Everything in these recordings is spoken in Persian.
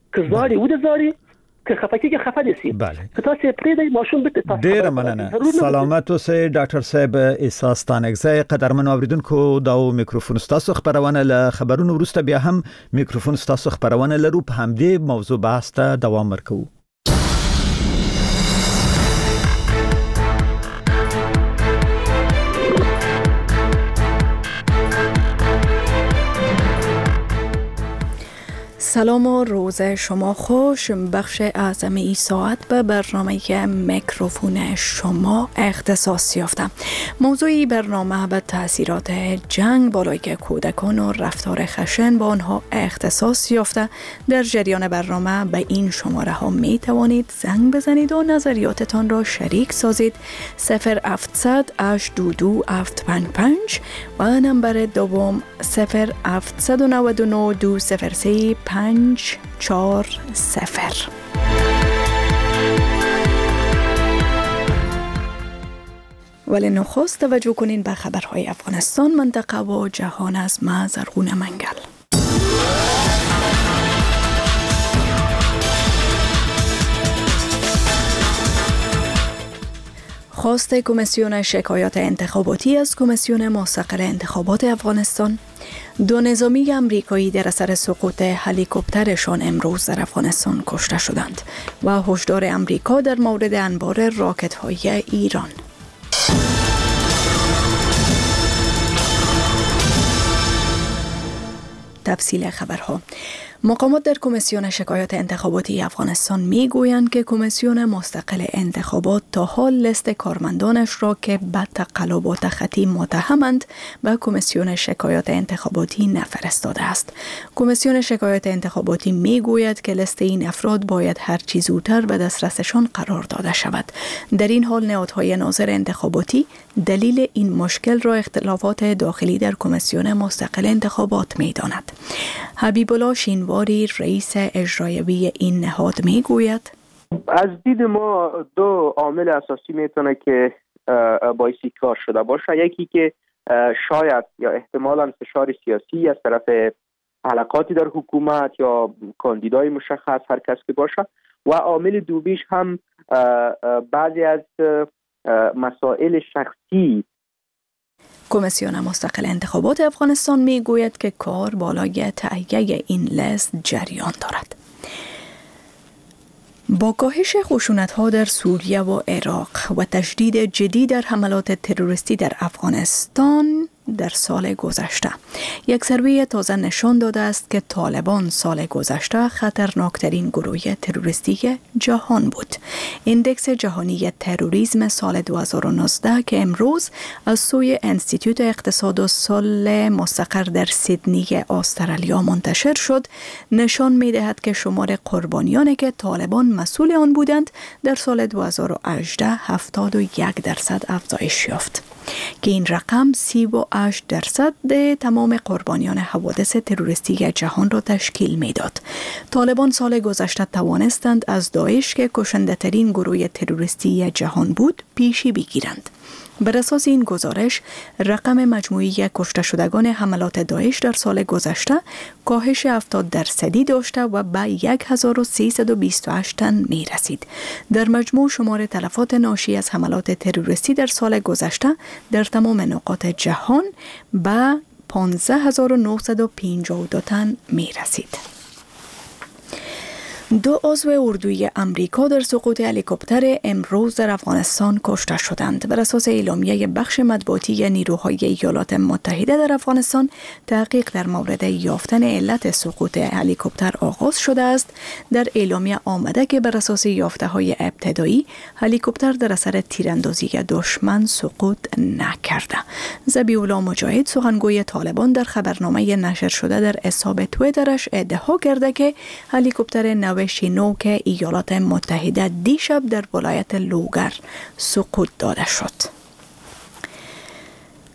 که زاری و زاری که خفکی که خفه دسی که تاسو پرې دی ماشوم به تاسو ډیر مننه. سلامت اوسئ ډاکټر صاحب احساس تانګزی. قدرمن اوریدونکو دا میکروفون تاسو خبرونه له خبرونو وروسته بیا هم میکروفون تاسو خبرونه لرو په همدې موضوع بحث ته دوام ورکوو. سلام و روز شما خوش. بخش اعظم این ساعت به برنامه میکروفون شما اختصاص یافته. موضوع برنامه به تاثیرات جنگ بالای کودکان و رفتار خشن با آنها اختصاص یافته. در جریان برنامه به این شماره ها می توانید زنگ بزنید و نظریاتتان را شریک سازید. 0700 822 755 و نمبر دوم 0799 203 540. ولی نخست توجه کنین به خبرهای افغانستان، منطقه و جهان از ما زرغون منگل. خواست کمیسیون شکایات انتخاباتی از کمیسیون مستقل انتخابات افغانستان. 2 نظامی امریکایی در اثر سقوط هلیکوپترشان امروز در افغانستان کشته شدند و هشدار امریکا در مورد انبار راکت‌های ایران. تفصیل خبرها. مقامات در کمیسیون شکایات انتخاباتی افغانستان میگویند که کمیسیون مستقل انتخابات تا حال لیست کارمندانش را که به تقلبات خطی متهمند به کمیسیون شکایات انتخاباتی نفرستاده است. کمیسیون شکایات انتخاباتی میگوید که لیست این افراد باید هر چه زودتر به دسترسشان قرار داده شود. در این حال نهادهای ناظر انتخاباتی دلیل این مشکل را اختلافات داخلی در کمیسیون مستقل انتخابات می‌داند. حبیب الله شینواری رئیس اجرایی این نهاد میگوید از دید ما 2 عامل اساسی میتونه که باعثی کار شده باشه. یکی که شاید یا احتمالاً فشار سیاسی از طرف حلقاتی در حکومت یا کاندیدای مشخص هر کس که باشه، و عامل دومیش هم بعضی از مسائل شخصی. کمیسیون مستقل انتخابات افغانستان میگوید که کار بالای تهیه این لیست جریان دارد. با کاهش خشونت‌ها در سوریه و عراق و تشدید جدی در حملات تروریستی در افغانستان در سال گذشته، یک سروی تازه نشان داده است که طالبان سال گذشته خطرناکترین گروه تروریستی جهان بود. ایندکس جهانی تروریسم سال 2019 که امروز از سوی انستیتوت اقتصاد و صلح مستقر در سیدنی استرالیا منتشر شد، نشان می‌دهد که شمار قربانیانی که طالبان مسئول آن بودند در سال 2018 71% افزایش یافت که این رقم 38% تمام قربانیان حوادث تروریستی جهان را تشکیل میداد. طالبان سال گذشته توانستند از داعش که کشنده ترین گروه تروریستی جهان بود پیشی بگیرند. بر اساس این گزارش، رقم مجموعی کشته شدگان حملات داعش در سال گذشته کاهش 70% داشته و به 1328 تن می رسید. در مجموع شمار تلفات ناشی از حملات تروریستی در سال گذشته در تمام نقاط جهان به 15952 تن می رسید. 2 عضو اردوی امریکا در سقوط هلیکوپتر امروز در افغانستان کشته شدند. بر اساس اعلامیه بخش مطبوعاتی نیروهای ایالات متحده در افغانستان، تحقیق در مورد یافتن علت سقوط هلیکوپتر آغاز شده است. در اعلامیه آمده که بر اساس یافته‌های ابتدایی، هلیکوپتر در اثر تیراندازی دشمن سقوط نکرده. ذبیح الله مجاهد، سخنگوی طالبان، در خبرنامه نشر شده در حساب توییترش ادعا کرده که هلیکوپتر شینوک ایالات متحده دیشب در ولایت لوگر سقوط داده شد.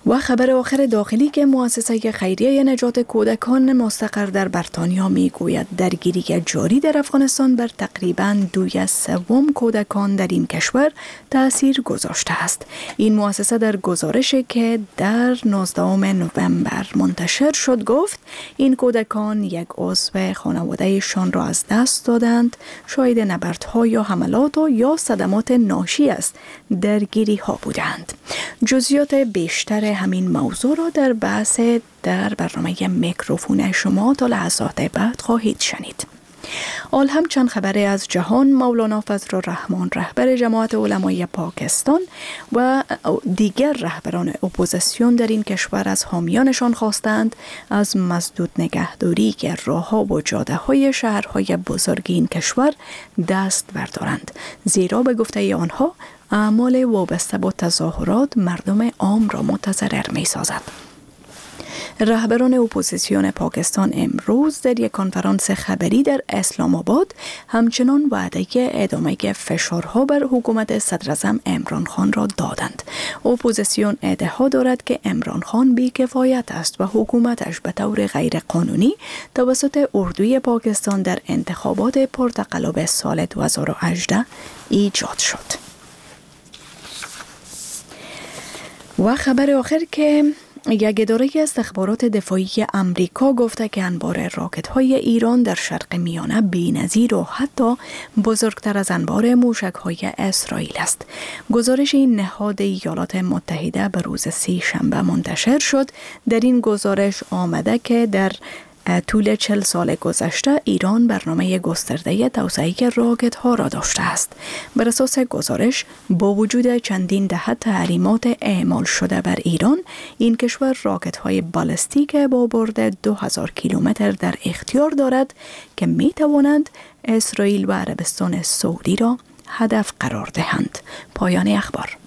و خبر آخر داخلی که مؤسسه خیریه نجات کودکان مستقر در بریتانیا میگوید درگیری جاری در افغانستان بر تقریباً 2/3 کودکان در این کشور تأثیر گذاشته است. این مؤسسه در گزارشی که در 19 نوامبر منتشر شد گفت این کودکان یک عضو خانوادهشان را از دست دادند، شاهد نبردها یا حملات یا صدمات ناشی از درگیری ها بودند. جزئیات بیشتر همین موضوع را در بحث در برنامه میکروفون شما تا لحظات بعد خواهید شنید. آل هم چند خبره از جهان. مولانا فضل الرحمن رهبر جماعت علمای پاکستان و دیگر رهبران اپوزیسیون در این کشور از حامیانشان خواستند از مسدود نگهداری که راه‌ها و جاده‌های شهرهای بزرگ این کشور دست بردارند، زیرا به گفته آنها اعمال وابسته با تظاهرات مردم عام را متضرر می‌سازد. رهبران اپوزیسیون پاکستان امروز در یک کنفرانس خبری در اسلام آباد همچنان وعده ادامه فشارها بر حکومت صدراعظم عمران خان را دادند. اپوزیسیون ادعا دارد که عمران خان بی‌کفایت است و حکومتش به طور غیر قانونی توسط اردوی پاکستان در انتخابات پرتقلب سال 2018 ایجاد شد. و خبر آخر که یک اداره استخبارات دفاعی امریکا گفته که انبار راکت‌های ایران در شرق میانه بی‌نظیر و حتی بزرگتر از انبار موشک‌های اسرائیل است. گزارش این نهاد ایالات متحده به روز سه‌شنبه منتشر شد. در این گزارش آمده که در طول 40 سال گذشته ایران برنامه گسترده توسعه راکت ها را داشته است. بر اساس گزارش با وجود چندین دهه تحریمات اعمال شده بر ایران، این کشور راکت های بالستیک با برد 2000 کیلومتر در اختیار دارد که می توانند اسرائیل و عربستان سعودی را هدف قرار دهند. پایان اخبار.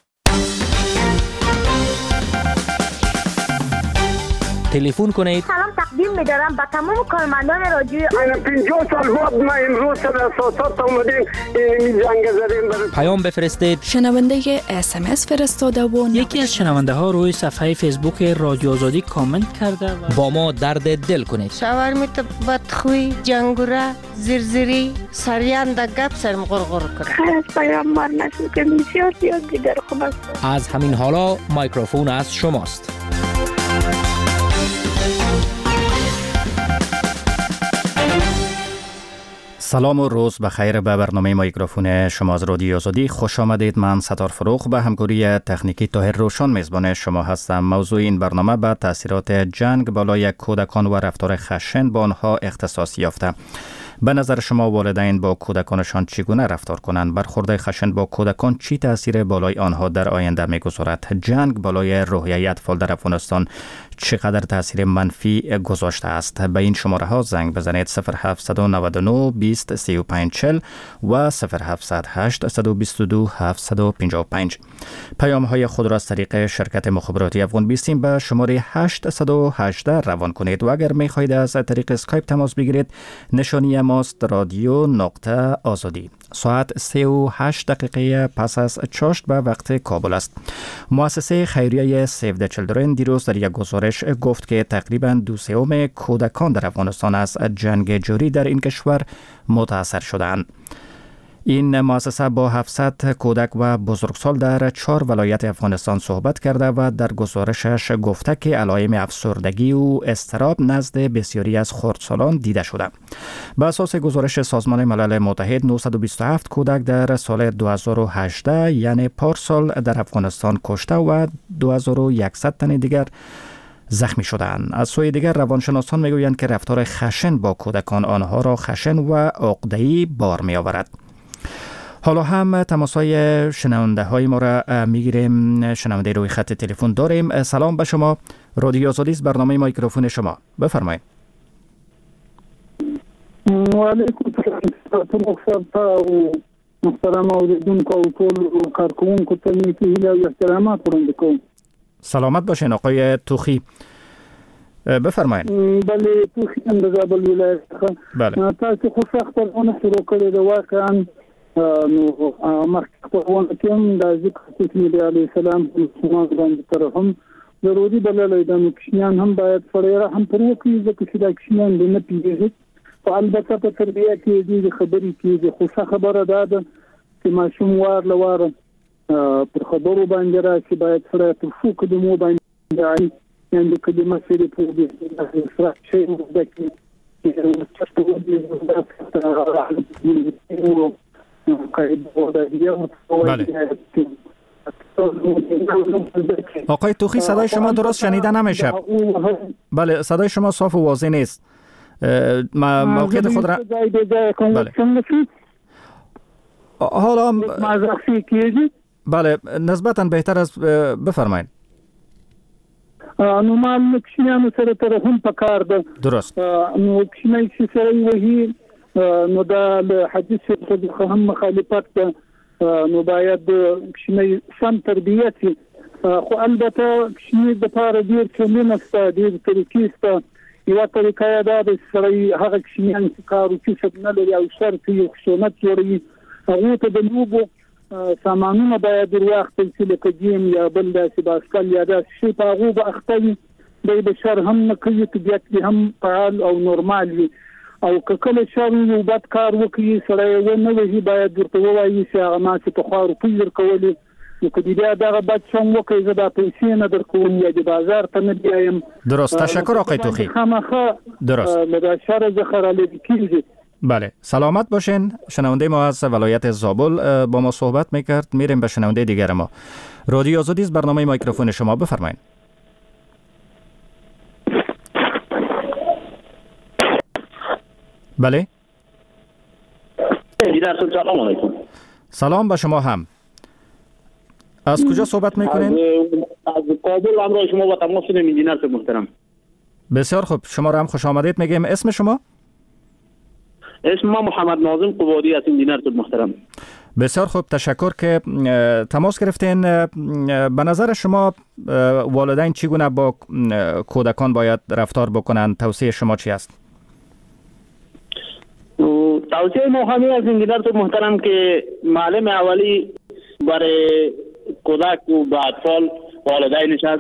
تلفن کنید. سلام تقدیم می‌دارم به تمام کارمندان رادیو. من 50 سال بعد ما امروز در اساسات اومدیم این جنگ زدیم. پیام بفرستید. شنونده SMS فرستاده و یکی از شنونده ها روی صفحه فیسبوک رادیو آزادی کامنت کرده و با ما درد دل کنید. شاورمیت بدخوی، جنگوره، زرزری، سریان در گپ سرم غرغر کنه. خیلی از پیام مار نشد که بسیار دیگر خوب است. از همین حالا مایکروفون از شماست. سلام و روز بخیر. به برنامه میکروفون شما از رادیو آزادی خوش آمدید. من ستار فروغ به همکاری تکنیکی طاهر روشن میزبان شما هستم. موضوع این برنامه به تاثیرات جنگ بالای کودکان و رفتار خشن با آنها اختصاص یافته. به نظر شما والدین با کودکانشان چگونه رفتار کنند؟ برخورد خشن با کودکان چی تاثیر بالای آنها در آینده میگذارد؟ جنگ بالای روحیه اطفال در افغانستان چقدر تاثیر منفی گذاشته است؟ به این شماره ها زنگ بزنید 0799 20 35 40 و 0708 122 755. پیام های خود را از طریق شرکت مخابراتی افغان 20 به شماره 818 روان کنید و اگر می خواهید از طریق اسکایپ تماس بگیرید نشانی ماست رادیو نقطه آزادی. ساعت 38 دقیقه پس از چاشت به وقت کابل است. مؤسسه خیریه سیو د چیلدرن دیروز در یک گزارش گفت که تقریباً 2/3 کودکان در افغانستان از جنگ جاری در این کشور متاثر شدند. این مؤسسه با 700 کودک و بزرگسال در 4 ولایت افغانستان صحبت کرده و در گزارشش گفته که علائم افسردگی و اضطراب نزد بسیاری از خردسالان دیده شده. به اساس گزارش سازمان ملل متحد 927 کودک در سال 2018 یعنی پارسال در افغانستان کشته و 2100 تن دیگر زخمی شدند. از سوی دیگر روانشناسان میگویند که رفتار خشن با کودکان آنها را خشن و عقده‌ای بار می‌آورد. حالا هم تماس‌های شنونده های ما را میگیریم. شنونده روی خط تلفن داریم. سلام به شما. رادیو آزادی است، برنامه میکروفون شما. بفرمایید. و علیکم السلام. محترم اوریدونکو او ټول کارکوونکو ته مې هیله او احترامات وړاندې کوم. سلامت باشین آقای توخی. بفرمایید. بله، توخی د زابل ولایت څخه. بله. تاسو خو سختونه شروع کړې ده واقعا نو مخکې په ونه کې د ذکر چې علی السلام مسلمان باندې تر هم ضروري بللی د مکشنیان هم باید سره هم پر وکړي ځکه چې د مکشنیان د نه پیږي او البته په تربیه کې د خبرې کې خو څه خبره ده چې ماشوم وار لوار پر خبرو باندې راشي باید سره په فوق د مو باندې يعني كلمة سيري بودي إسراء شيء مبكي آقای توخی صدای شما درست شنیده نمیشه. بله صدای شما صاف و واضح نیست. موقعیت خود را بله. حالا بله نسبتاً بهتر است بفرمایید. نو ما مکشنیانو سره ترحم پکار ده درست نو مکشنی چې سره وਹੀ نو د حدیث څخه هم مخالفت ده نو باید مکشنی سم تربیت خو البته مکشنی د پاره ډیر څه نه ستاسو طریقې ست یو طریقه ده د سره هغه مکشنیان چې کارو چې نه لري او شرط یو سنت جوړي هغه ته د نوبو سامانونه باید وروخت چې لکه جیم یا بل داسې باسکل یا داسې شي په هغه به اختوي د بشر هم نه کوي طبیعت هم فعال او نورمال وي او کله شر یو بد کار وکړي سره یو نه وي باید ورته وایي چې هغه ما چې په خارو پیر کولې نو کدی بیا دغه بد څنګه وکړي زه د پیسې نه درکوم یا د بازار ته نه بیایم. درست تشکر آقای توخی. درست د شر ذخیره لیکي. بله سلامت باشین. شنونده ما از ولایت زابل با ما صحبت میکرد. میریم به شنونده دیگر ما. رادیو آزادی است، برنامه میکروفون شما بفرمایید. بله سلام علیکم. سلام به شما هم. از کجا صحبت میکنین؟ از کابل. همراه شما با تماس شدیم انجینر صاحب محترم. بسیار خوب، شما را هم خوش آمدید میگیم. اسم شما؟ اسم ما محمد ناظم قبادی است انجینر صاحب محترم. بسیار خوب، تشکر که تماس گرفتین. به نظر شما والدین چگونه با کودکان باید رفتار بکنند؟ توصیه شما چی است؟ توصیه ما همین از انجینر صاحب محترم که معلم اولی برای کودک و به اطفال والدینش است.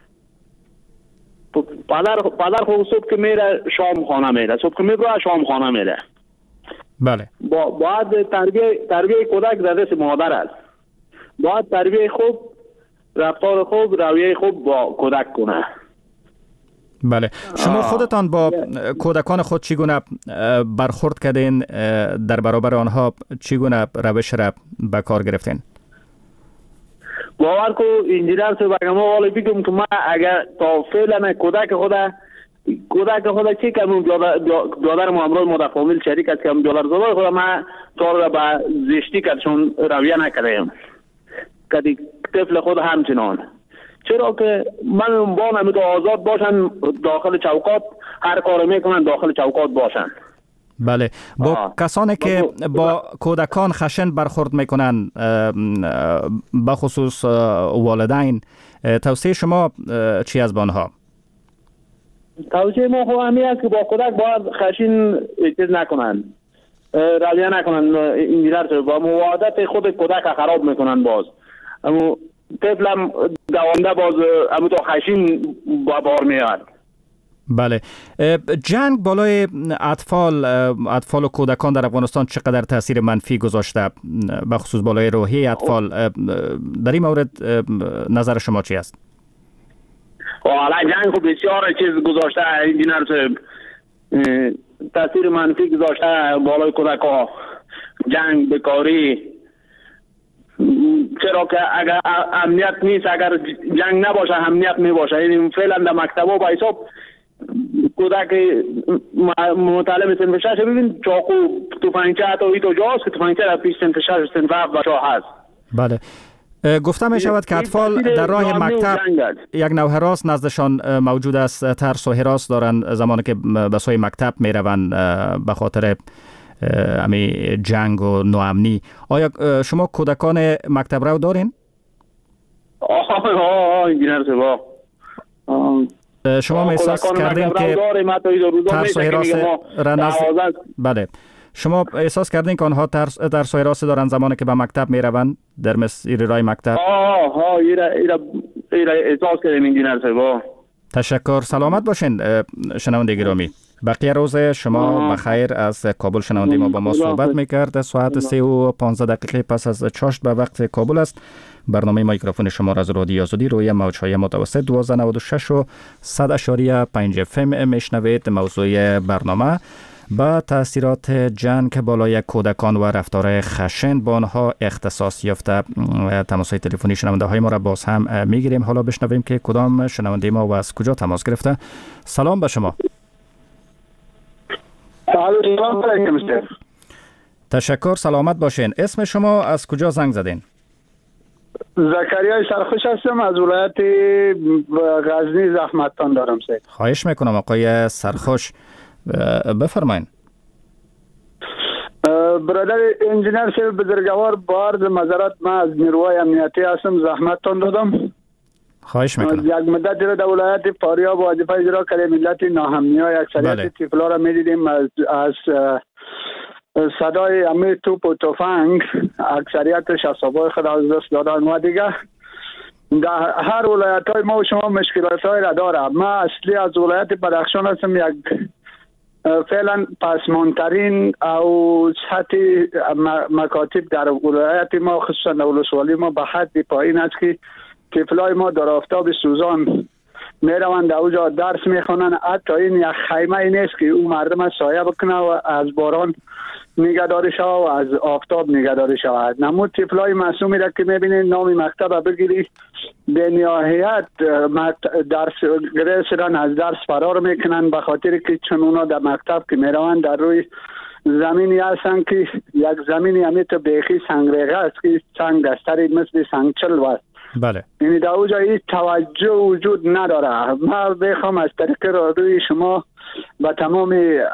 پدر خود صبح که میره شام خانه میره، صبح که میبره شام خانه میره. بله. باید تربیه کودک در دست مادر است. باید تربیه خوب، رفتار خوب، رویه خوب با کودک کنه. بله. شما خودتان با کودکان خود چگونه برخورد کردین؟ در برابر آنها چگونه روش را به کار گرفتین؟ باور کو انجینر صاحب اگر ما حالا بگم که ما اگر تا فعلا کودک خود چی کنم برادر ما امروز ما در فامیل شریک است که هم دلار زبای خود ما طور با زشتی کردشون رویه نکردیم کدی طفل خود همچنان. چرا که من با نمیده آزاد باشن داخل چوکات، هر کار میکنن داخل چوکات باشن. بله. با کسانی که با کودکان خشن برخورد میکنن بخصوص والدین، توصیه شما چی از آنها؟ توصیه ما خب همین است که با کودک باید خشن چیز نکنن، رویه نکنن. انجینر با موادت خود کودک خراب میکنن. باز اما طفلم دوانده باز اما تو خشن با بار میاد. بله. جنگ بالای اطفال و کودکان در افغانستان چقدر تاثیر منفی گذاشته، بخصوص بالای روحی اطفال؟ در این مورد نظر شما چی است؟ حالا جنگ خب بسیار چیز گذاشته انجینر صاحب، تاثیر منفی گذاشته بالای کودکان. جنگ، بیکاری. چرا که اگر امنیت نیست، اگر جنگ نباشه امنیت میباشه. یعنی فعلا در مکتبا با حساب کودک متعلم صنف 6 ببین چاقو تفنگچه حتی ایتو جاست که تفنگچه در پیش صنف 6 صنف 7 بچه هست. بله. گفته می شود که اطفال در راه مکتب یک نوع هراس نزدشان موجود است. ترس و هراس دارند زمانی که به سوی مکتب می روند به خاطر امی جنگ و ناامنی. آیا شما کودکان مکتب رو دارین؟ انجینر صاحب شما احساس کردین که ترس و هراس را بله. شما احساس کردین که آنها ترس و هراس دارن زمانی که به مکتب میروند در مسیر راه مکتب؟ ایرا احساس کردیم انجینر صاحب. تشکر. سلامت باشین شنونده گرامی. بقیه روز شما بخیر. از کابل شنونده ما با ما صحبت میکرد. ساعت 3:15 پس از چاشت به وقت کابل است. برنامه میکروفون شما را از رادیو آزادی روی موج‌های متوسط 1296 و 100.5 FM میشنوید. موضوع برنامه با تاثیرات جنگ بالای کودکان و رفتار خشن با آنها اختصاص یافته. تماس‌های تلفنی شنونده های ما را باز هم میگیریم. حالا بشنویم که کدام شنونده ما و از کجا تماس گرفته. سلام به شما. تشکر. سلامت باشین. اسم شما از کجا زنگ زدین؟ زکریای سرخوش هستم از ولایت غزنی زحمتان دارم سید. خواهش میکنم آقای سرخوش بفرمایین. برادر انجینر صاحب بزرگوار با عرض معذرت من از نیروهای امنیتی هستم زحمتان دادم. خواهش میکنم. یک مدت در ولایت فاریاب وظیفه اجرا کردیم. ملت ناامنی‌های اکثریت طفلا را می‌دیدیم از صدای همه توپ و تفنگ اکثریتش اعصابای خود از دست دادن و دیگه در هر ولایت‌های ما و شما مشکلات‌های را داره. من اصلی از ولایت بدخشان هستم. یک فعلا پسماندترین او سطح مکاتب در ولایت ما خصوصا در ولسوالی ما به حد پایین است که طفلای ما در آفتاب سوزان میروند اوجا درس میخوانن. حتی این یک خیمه ای نیست که اون مردم سایه بکنه و از باران نگهداری شود و از آفتاب نگهداری شود. نمود طفلای معصومی را که میبینید نام مکتب بگیری به نهایت درس گرفتن از درس فرار میکنن به خاطر که چون اونا در مکتب که میروند در روی زمینی هستن که یک زمینی همیت بیخی سنگریغه است که سنگ دستری مثل سنگچل است. بله. یعنی در اوجا این توجه وجود نداره. من بخوام از طریق رادیوی شما با تمام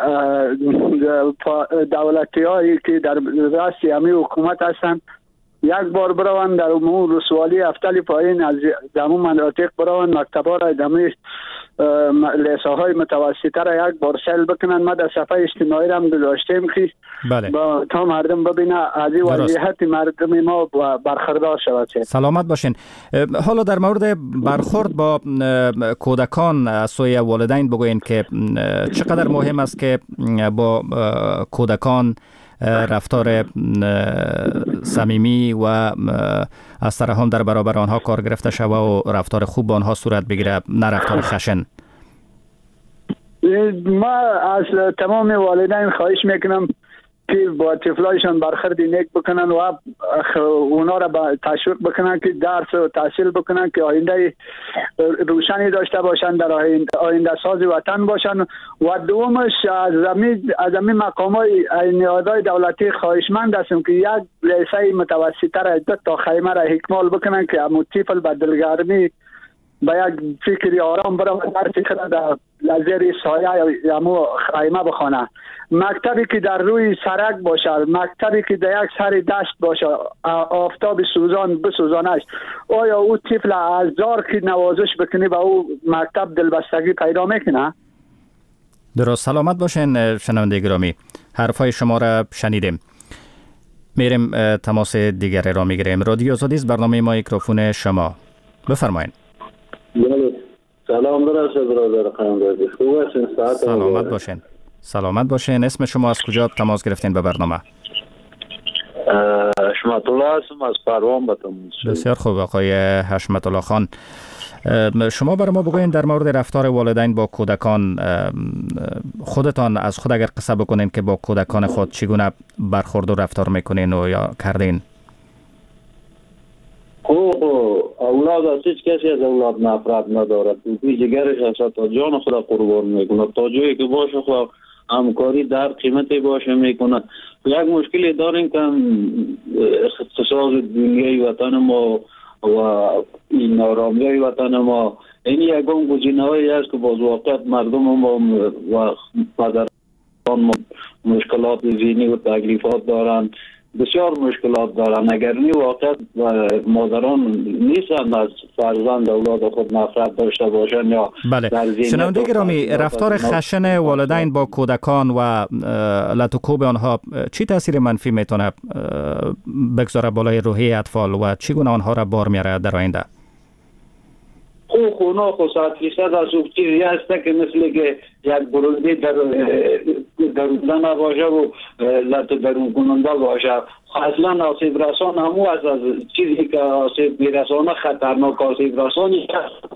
دولتی هایی که در رأس همه حکومت هستن یک بار بروند در امور رسوالی افتلی پایین از دمون مناطق بروند مکتبا را دمی لیسه های متوسطه را یک بار سیل بکنن. ما در صفحه اجتماعی را هم گذاشتیم که با تا مردم ببینه از این وضعیت مردم ما برخوردار شود. سلامت باشین. حالا در مورد برخورد با کودکان از سوی والدین بگوین که چقدر مهم است که با کودکان رفتار صمیمی و از طرح هم در برابر آنها کار گرفته شود و رفتار خوب با آنها صورت بگیره، نه رفتار خشن. ما از تمام والدین خواهش میکنم که با طفلایشان برخورد نیک بکنن و اونا را تشویق بکنن که درس و تحصیل بکنن که آینده روشنی داشته باشن، در آینده ساز وطن باشن. و دومش از همین مقامای نیازهای دولتی خواهشمند هستم که یک لیسه متوسطه را 2 تا خیمه را اکمال بکنن که همون طفل به دلگرمی با یک فکری آرام برای درسی خود در زیر سایه یا همون خیمه بخونه. مکتبی که در روی سرک باشه، مکتبی که در یک سر دشت باشه، آفتاب سوزان بسوزانش، آیا او طفل هزار که نوازش بکنی و او مکتب دلبستگی پیدا میکنه؟ درست. سلامت باشین شنونده گرامی. حرفای شما را شنیدیم. میریم تماس دیگری را میگیریم. رادیو آزادی است، برنامه میکروفون شما. بفرمایید. سلام برادر خانم. خوب هستین؟ سلامت باشین. سلامت باشین. اسم شما از کجا تماس گرفتین به برنامه؟ حشمت الله هستم از پروان به تماس. بسیار خوب آقای حشمت الله خان. شما برای ما بگوین در مورد رفتار والدین با کودکان، خودتان از خود اگر قصه بکنین که با کودکان خود چگونه برخورد و رفتار میکنین و یا کردین؟ اولاد از هیچ کسی از اولاد نفرت ندارد. توی جگرش هست تا جان خدا قربان میکنه، تا جایی که باشه خدا همکاری در قیمتی باشه میکنه. یک مشکلی داریم که اقتصاد دنیای وطن ما و این نارامیای وطن ما این یکم گزینه‌هایی است که باز واقعیت مردم ما و پدران ما مشکلات ذهنی و تکلیفات دارند. بسیار مشکلات دارن. اگر نی واقع مادران نیستن از فرزند اولاد خود نفرت داشته باشن یا بله. شنونده گرامی، رفتار خشن والدین با کودکان و لطوکوب آنها چی تاثیر منفی میتونه بگذاره بالای روحیه اطفال و چگونه آنها را بار میاره در آینده؟ خونا خو 100% از چیزی هست که مثل که یک برونده دروندن باشه و درون کننده باشه. اصلا آسیب رسان همو از چیزی که آسیب میرسانه خطرناک آسیب رسانی هست.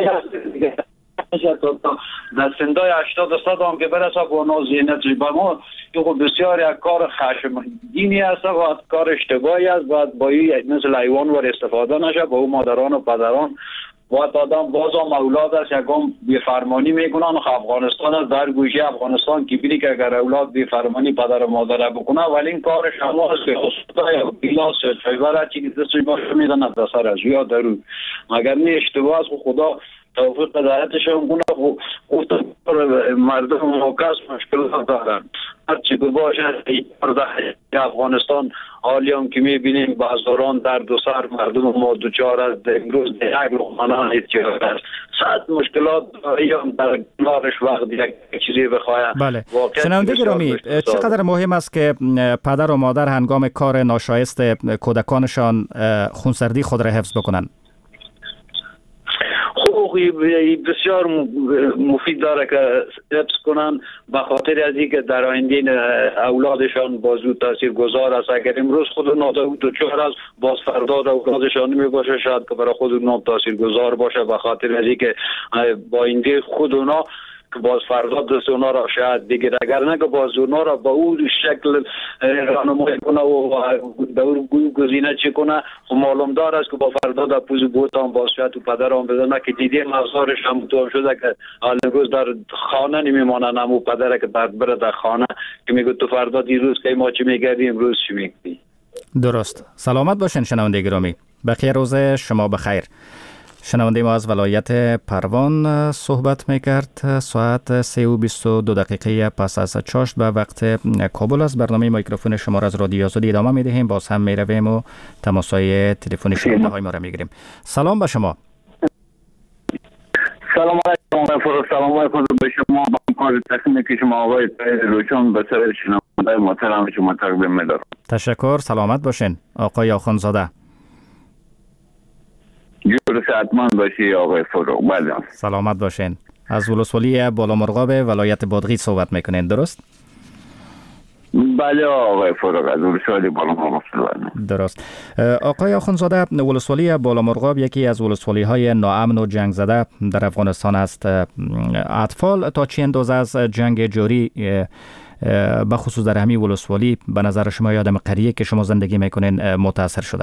در سندای 80% هم که برسه با نازینت به ما که خود بسیار یک کار خشمگینی هست و کار اشتباهی است. باید با مثل حیوان ور استفاده نشه. با او مادران و پدران باید آدم باز هم اولاد است یکم بیفرمانی میکنن. افغانستان است، در گوشه افغانستان که بینی که اگر اولاد بیفرمانی پدر و مادر بکنه ولی این کار شما است که اصلا یا گلاس چایبر چی که دستش باشه میدن از دستر از یا درو مگر نه اشتباه است. خدا توفیق هدایتش هم کنه. خود مردم موکس مشکلات دارن. هرچی که باشه افغانستان حالی هم که میبینیم بازاران درد و سر مردم ما دوچار است. امروز یک لقمه احتیاج است. صد مشکلات هم در کنارش وقت یک چیزی بخواهد. بله. شنونده گرامی، چقدر مهم است که پدر و مادر هنگام کار ناشایست کودکانشان خونسردی خود را حفظ بکنند؟ بسیار مفید داره که حفظ کنن به خاطر از اینکه در آینده اولادشان بازو تاثیر گذار است. اگر امروز خود نادوچار است باز فردا اولادشان نمی باشه شاید که برای خود اونا تاثیر گذار باشه به خاطر از اینکه با آینده خود اونا که باز فردا دست اونا را شاید بگیره. اگر نه که باز اونا را با اون شکل راهنمایی کنه و دور گزینه چی کنه خب معلوم دار است که با فردا در پوز بوتان باز شاید تو پدران بزنه که دیدی مغزارش هم تو شده که امروز در خانه نمیمانن. همون پدره که بره در خانه که میگه تو فردا دیروز که ما چی میگردی امروز چی میگی. درست. سلامت باشین شنونده گرامی. بخیر روز شما بخیر. شنونده ما از ولایت پروان صحبت میکرد. ساعت 3:22 پس از چاشت به وقت کابل است. برنامه میکروفون شما را از رادیو آزادی ادامه میدهیم. باز هم میرویم و تماسای تلفنی شنونده های ما را میگیریم. سلام به شما. سلام علیکم. سلام علیکم به شما. با کار تقسیم که شما آقای روشن به سر شنونده محترم شما تقدیم میدارم. تشکر. سلامت باشین آقای آخوندزاده. جور سعادتمند باشی آقای فروغ. بله سلامت باشین. از ولسوالی بالامرغاب ولایت بادغیس صحبت میکنین درست؟ بله آقای فروغ از ولسوالی بالامرغاب. درست. آقای آخوندزاده، ولسوالی بالامرغاب یکی از ولسوالی های ناامن و جنگ زده در افغانستان است. اطفال تا چه اندازه از جنگ جاری به خصوص در همین ولسوالی به نظر شما یادم قریه که شما زندگی میکنین متاثر شده؟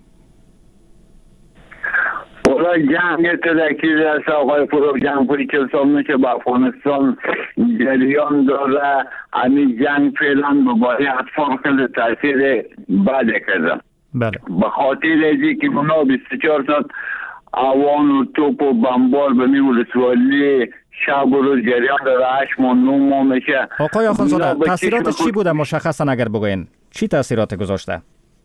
جنگ تدکیل است آقای فروغ. جنگ پوری که سامنه که با افغانستان جریان داره. همین جنگ فعلا بباری اطفال خیلی تاثیر بد کرده. بله. به خاطر ازی که اونا 24 ساعت اوان و توپ و بمبار به می ولسوالی شب و روز جریان داره. 8 ماه 9 ماه میشه. آقای آخوندزاده، تاثیراتش چی بوده مشخصا اگر بگوین؟ چی تاثیرات گذاشته؟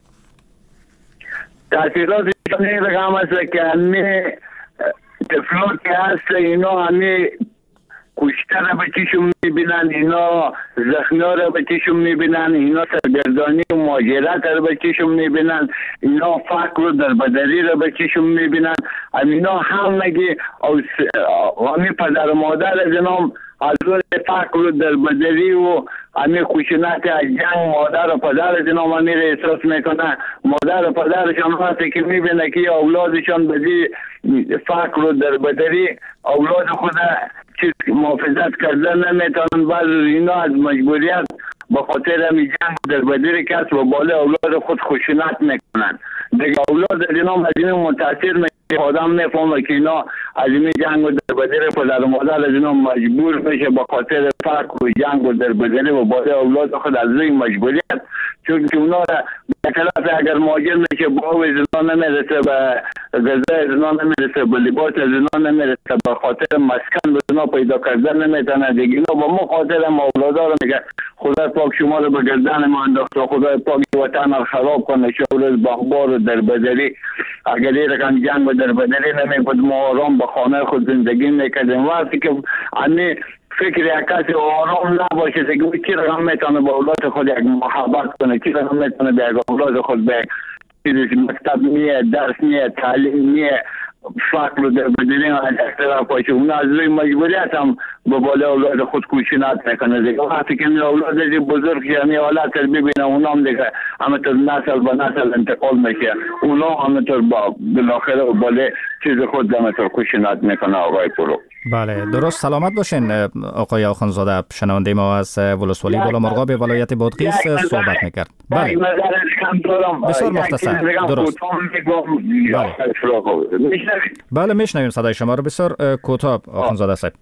تاثیرات این رقم است که همه طفلات که هست اینا همه کشته را به چشم میبینن، اینا زخمی را به چشم میبینن، اینا سرگردانی و مهاجرت را به چشم میبینن، اینا فقر و دربدری را به چشم میبینن. اینا همگی همه پدر و مادر از اینا از روی فقر و دربدری و همه خشونت از جنگ مادر و پدر از اینا همه را احساس میکنه. مادر و پدرشان وقتی که میبینه که اولادشان به فقر و دربدری اولاد خود چیز محافظت کردن نمیتونن، بعض اینا از مجبوریت به خاطر همی جنگ در بدر کس و بالا اولاد خود خشونت میکنن. دیگه اولاد از اینا مجموعی متاثر میکنن. آدم میفهمه که اینا از این جنگ و در بدر پدر و مادر از اینا مجبور میشه به خاطر فقر و جنگ و در بدر و بالا اولاد خود از این مجبوریت، چون که اونا را به کلاس اگر مهاجر میشه با زنا نمیرسه، به غذای زنا نمیرسه، به لباس زنا نمیرسه، به خاطر مسکن به زنا پیدا کردن نمیتونه دیگه. اینا با ما خاطر اولادا رو میگه خدا پاک شما رو به گردن ما انداخته، خدا پاک وطن رو خراب کنه، شورز بخبار و دربدری. اگر این رقم جنگ و دربدری نمیبود ما آرام به خانه خود زندگی میکردیم. وقتی که امی فکر یک کسی آرام نباشه که چی رقم میتونه با اولاد خود یک محبت کنه، چی رقم میتونه به یک اولاد خود به مکتب نیه، درس نیه، تعلیم نیه، فقر و دربدری از اختلاف باشه. اون از روی مجبوریت هم به بالا اولاد خود کوشنات میکنه دیگه. وقتی که این اولاد بزرگ یعنی حالت ببینه اونا هم دیگه همینطور نسل به نسل انتقال میشه، اونا همینطور با بالاخره و بالا چیز خود همینطور کوشنات میکنه. آقای پرو بله درست. سلامت باشین آقای آخوندزاده. شنونده ما از ولسوالی بالامرغاب ولایت بادغیس صحبت میکرد. بله بسیار مختصر. درست. بله میشنویم صدای شما رو. بسیار کوتاه آخوندزاده صاحب.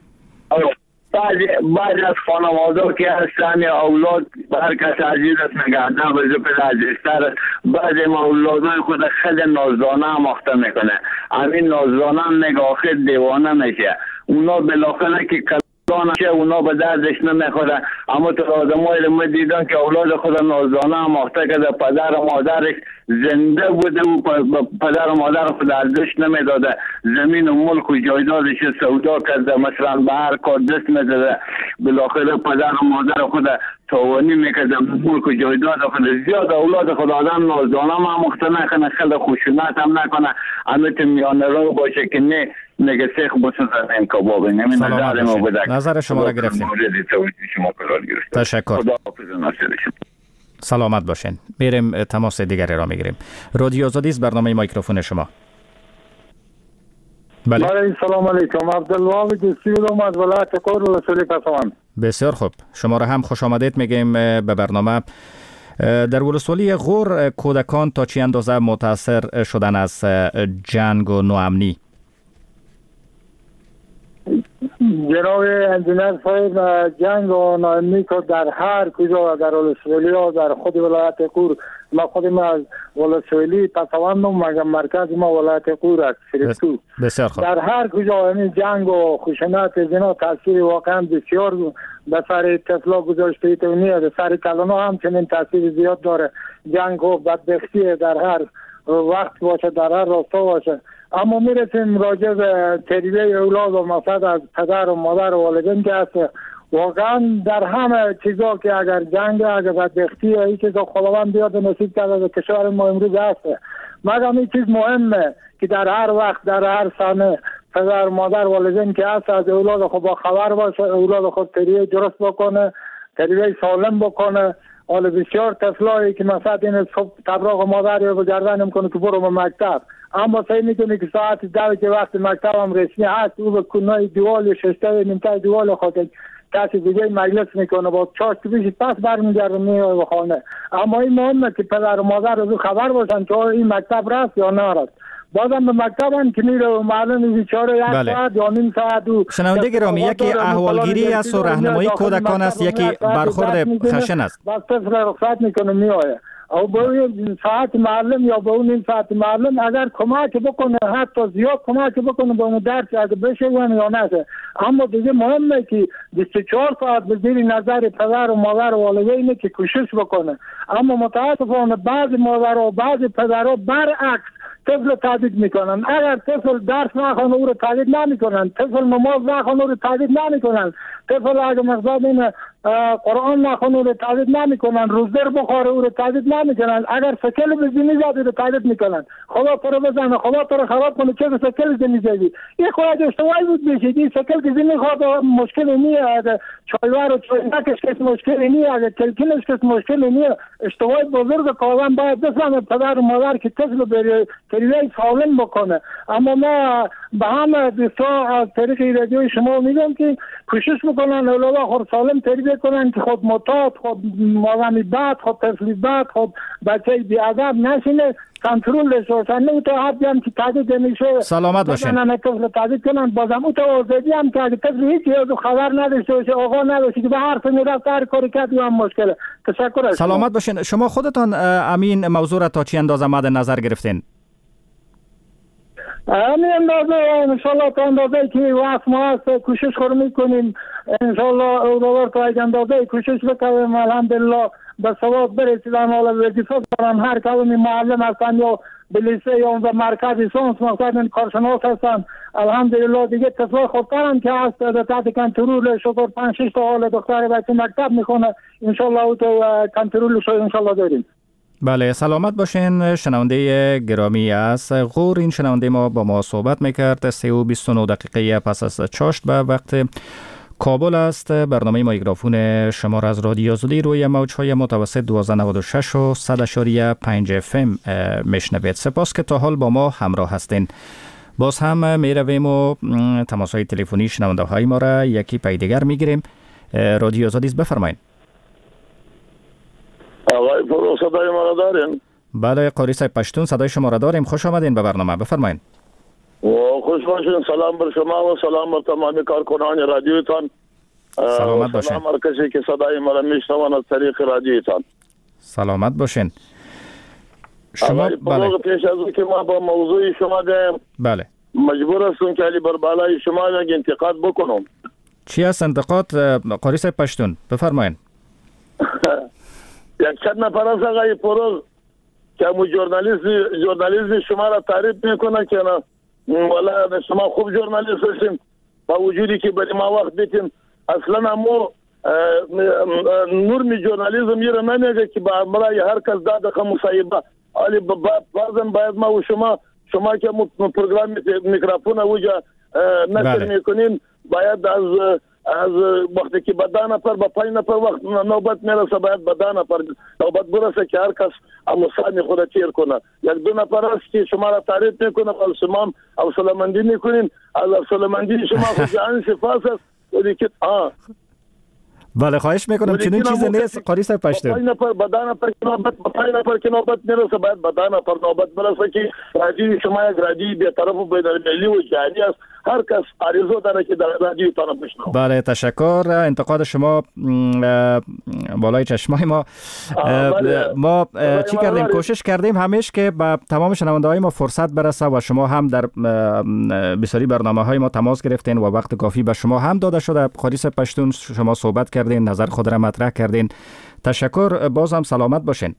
بعضی از خانواده که هستن یا اولاد هر کس عزیز است نگهدن و زبل عزیزتر است. بعضی ما اولادای خود خیلی نازدانه هم اخته میکنه. همین نازدانه هم نگه آخر دیوانه میشه. اونا بالاخره که که اونا به دردش نمیخوره. اما تو آدمایی رو ما دیدن که اولاد خود نازدانه هم اخته کرده، پدر و مادرش زنده بوده و پدر و مادر خود ارزش نمیداده، زمین و ملک و جایدادش سودا کرده، مثلا به هر کار دست میداده، بالاخره پدر و مادر خود تاوانی میکرده، ملک و جایداد خود. زیاد اولاد خود آدم نازدانه هم اخته نکنه، خیلی خشونت هم نکنه، امیت میانه رو باشه که نه نگه سیخ بسازن این کبابه. نظر شما را گرفتیم. تشکر. سلامت باشین. میریم تماس دیگری را میگیریم. رادیو آزادی است، برنامه میکروفون شما. بله سلام علیکم. عبدالوهاب جسیرم از ولایت کور ولسوالی پسوان. بسیار خوب. شما را هم خوش آمدید میگیم به برنامه. در ولسوالی غور کودکان تا چی اندازه متاثر شدن از جنگ و نوامنی؟ جناب انجینر صاحب، جنگ و ناامنی که در هر کجا در ولسوالی ها در خود ولایت کور، ما خودم از ولسوالی پسواندم، مگه مرکز ما ولایت کور است فرستو. بسیار خوب. در هر کجا این جنگ و خشونت زنا تاثیر واقعا بسیار به سر طفلا گذاشته ایتونیه، به سر کلانا هم چنین تاثیر زیاد داره. جنگ و بدبختی در هر وقت باشه، در هر راستا باشه. اما میرسیم راجع به تربیه اولاد و مقصد از پدر و مادر و والدین که هست. واقعا در همه چیزا که اگر جنگ، اگر بدبختی، این چیزا خداوند بیاد نصیب کرده به کشور ما امروز هست. مگر این چیز مهمه که در هر وقت، در هر ثانیه پدر مادر والدین که هست از اولاد خود با خبر باشه، اولاد خود تربیه درست بکنه، تربیه سالم بکنه. حالا بسیار طفلایی که مثلا این صبح تبراق مادر یا به گردن میکنه که برو به مکتب، اما سعی میکنه که ساعت 10 که وقت مکتب هم رسمی هست او به کنای دیوال یا ششته نیمته دیوال خود کسی دیگه مجلس میکنه، با چاش که بیشی پس برمیگرده میاد به خانه. اما این مهمه که پدر و مادر رو خبر باشن که این مکتب رفت یا نرفت. بازم به مکتب هم که میره و معلم بیچاره یک ساعت یا نیم ساعت و شنونده گرامی، یکی احوالگیری است و راهنمایی کودکان است، یکی برخورد خشن است. بس طفل رخصت میکنه میآید او به اون ساعت معلم یا به اون این ساعت معلم اگر کمک بکنه، حتی زیاد کمک بکنه به اون درس اگه بشه یا نه. اما دیگه مهمه که 24 ساعت به زیر نظر پدر و مادر و والدینه که کوشش بکنه. اما متاسفانه بعضی مادر و بعضی پدرها برعکس طفل تهدید میکنن. اگر طفل درس نخونه او رو تهدید نمیکنن، طفل نماز نخونه او رو تهدید نمیکنن، طفل اگه مقصد این قرآن نخونه او رو تهدید نمیکنن، روزدر بخوره او رو تهدید نمیکنن، اگر سکل بزنی زد او رو تهدید میکنن، خدا تو رو بزنه، خدا تو رو خراب کنه، چه سکل زنی زدی. این خود اشتباهی بود بشید. این سکل که زنی خود مشکل نیه، چایوار و چایوکش کس مشکل نیه، اگر کلکینش کس مشکل نیه. اشتباهی بزرگ کاران باید بفهمه پدر و مادر که طفل بره تربیت سالم بکنه. اما ما به همه دوستا از طریق رادیو شما میگم که کوشش بکنن اولاد خود سالم تربیت کنن که خود معتاد، خود آدمی بد، خود طفلی بد، خود بچه بی‌ادب نشینه کنترل شوشن نه تو حد هم که تاجیک میشه سلامت باشین نه تو تاجیک کنن بازم تو آزادی هم که کسی هیچ چیزو خبر نداشته باشه آقا نداشته که به حرف میرفت هر کاری کرد هم مشکله. تشکر از سلامت باشین. شما خودتان امین موضوع را تا چی اندازه مد نظر گرفتین؟ همین اندازه انشالله تا اندازه که وقت ما هست کوشش خور میکنیم انشالله اولوار تا یک اندازه کوشش بکنیم الحمدلله به ثواب برسید. حالا وظیفه دارن هر کدوم معلم هستن یا بلیسه یا به مرکز سانس مقصد کارشناس هستن الحمدلله دیگه تصویر خودکارم که هست در تحت کنترل شکر 5-6 تا حال دختر بچه مکتب میخونه انشالله او تو کنترلش انشالله داریم. بله سلامت باشین. شنونده گرامی از غور این شنونده ما با ما صحبت میکرد. 3:29 دقیقه پس از چاشت به وقت کابل است. برنامه مایکروفون شما را از رادیو آزادی روی موج‌های متوسط 1296 و 100.5 FM میشنوید. سپاس که تا حال با ما همراه هستین. باز هم میرویم و تماس‌های تلفنی شنونده های ما را یکی پی دیگر میگیریم. رادیو آزادی بفرمایید. آقای فرو صدای ما را دارین؟ بله قاری صاحب پشتون صدای شما را داریم. خوش آمدین به برنامه. بفرمایید. خوش باشین. سلام بر شما و سلام بر تمام کارکنان رادیوتان. سلامت باشین. سلام بر کسی که صدای ما را میشنوند از طریق رادیوتان. سلامت باشین. شما بله پیش از که ما با موضوع شما ده بله مجبور هستم که علی بر بالای شما یک انتقاد بکنم. چی است انتقاد قاری صاحب پشتون؟ بفرمایید. یک چند نفر از آقای فروغ که مو ژورنالیسم شما را تعریف میکنه که والا شما خوب ژورنالیست هستین با وجودی که برای ما وقت دیدین اصلا همو نور می ژورنالیسم میره نمیگه که با برای هر کس داده مصاحبه علی بعضا باید ما و شما که پروگرام میکروفون اوجا نشر میکنین باید از وقتی که به 10 نفر به 5 نفر وقت نوبت میرسه باید به 10 نفر نوبت برسه که هر کس امثال خود تیر کنه. 1-2 نفر است که شما را تعریف میکنه السلام او سلامندی میکنین از سلامندی شما خود جهان صفاس است و که بله خواهش میکنم چنین چیزی نیست قاری صاحب پشتون. 5 نفر به 10 نفر که نوبت میرسه باید به 10 نفر نوبت برسه که رادیو شما یک رادیو به طرف و بین‌المللی و جهانی است. هر کس عریضه داره که در رادیو طرف بشنوه. بله تشکر. انتقاد شما بالای چشمای ما. ما چی کردیم؟ کوشش کردیم همیشه که با تمام شنونده های ما فرصت برسه و شما هم در بسیاری برنامه های ما تماس گرفتین و وقت کافی به شما هم داده شده. قاری صاحب پشتون شما صحبت کردین، نظر خود را مطرح کردین. تشکر. بازم سلامت باشین.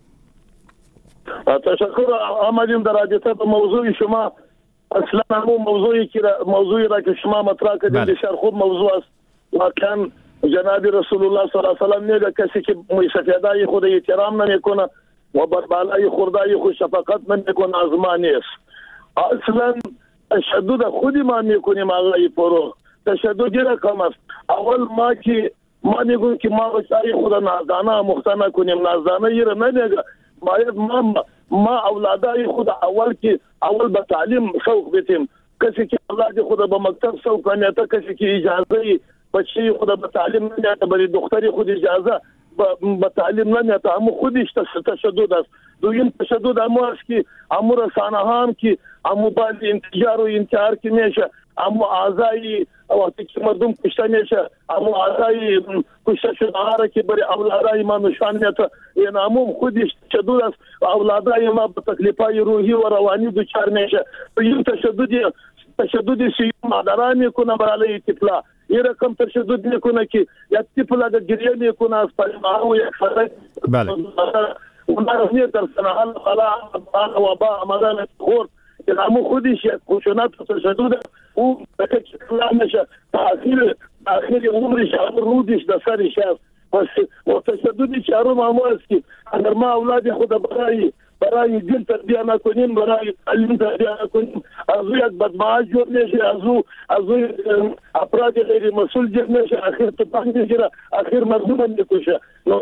تشکر. آمدیم در رادیو به موضوع شما. اصلا همون موضوعی را که شما مطرح کردین بسیار خوب موضوع است. واقعا جناب رسول الله صلی الله علیه و سلم میگه کسی که سفیدای خود احترام نمیکنه و بر بالای خردای خود شفقت نمیکنه از ما نیست. اصلا تشدد خودی ما میکنیم آقای فروغ. تشدد رقم است. اول ما میگویم که ما بچای خود نازدانه مختنه کنیم. نازدانه یه نمیگه باید ما اولادای خود اول به تعلیم سوق بدیم. کسی که اولاد خود به مکتب سوق نمیده، کسی که اجازه بچه خود به تعلیم نمیده، برای دختری خود اجازه به تعلیم نمیده، همو خودش تشدد است. دویم تشدد همو است که همو رسانه هم که همو باید انتجار و انتحار که میشه، همو اعضای وقتی که مردم کشته میشه، همو اعضای کشته شده ها که برای اولادای ما نشان میده، این همو خودش تشدد است. اولادای ما به تکلیفای روحی و روانی دچار میشه. دویم تشدد سیوم مادران میکنه برای طفلا. این رقم تشدد میکنه که یک طفل اگر گریه میکنه از پریمه و یک فرق بله اونها در سنحال خلا و با آمدن خورد که همون خودش یک خشونت و تشدد او بکه کلا میشه تاخیر عمرش رودش در سرش هست. و تشدد چهارم همون است که اگر ما اولاد خود برای دین تربیه نکنیم، برای تعلیم تربیه نکنیم، از او یک بدمعاش جور میشه، از او افراد غیر مسئول جور میشه، آخر تفنگ میگیره، آخر مردم میکشه.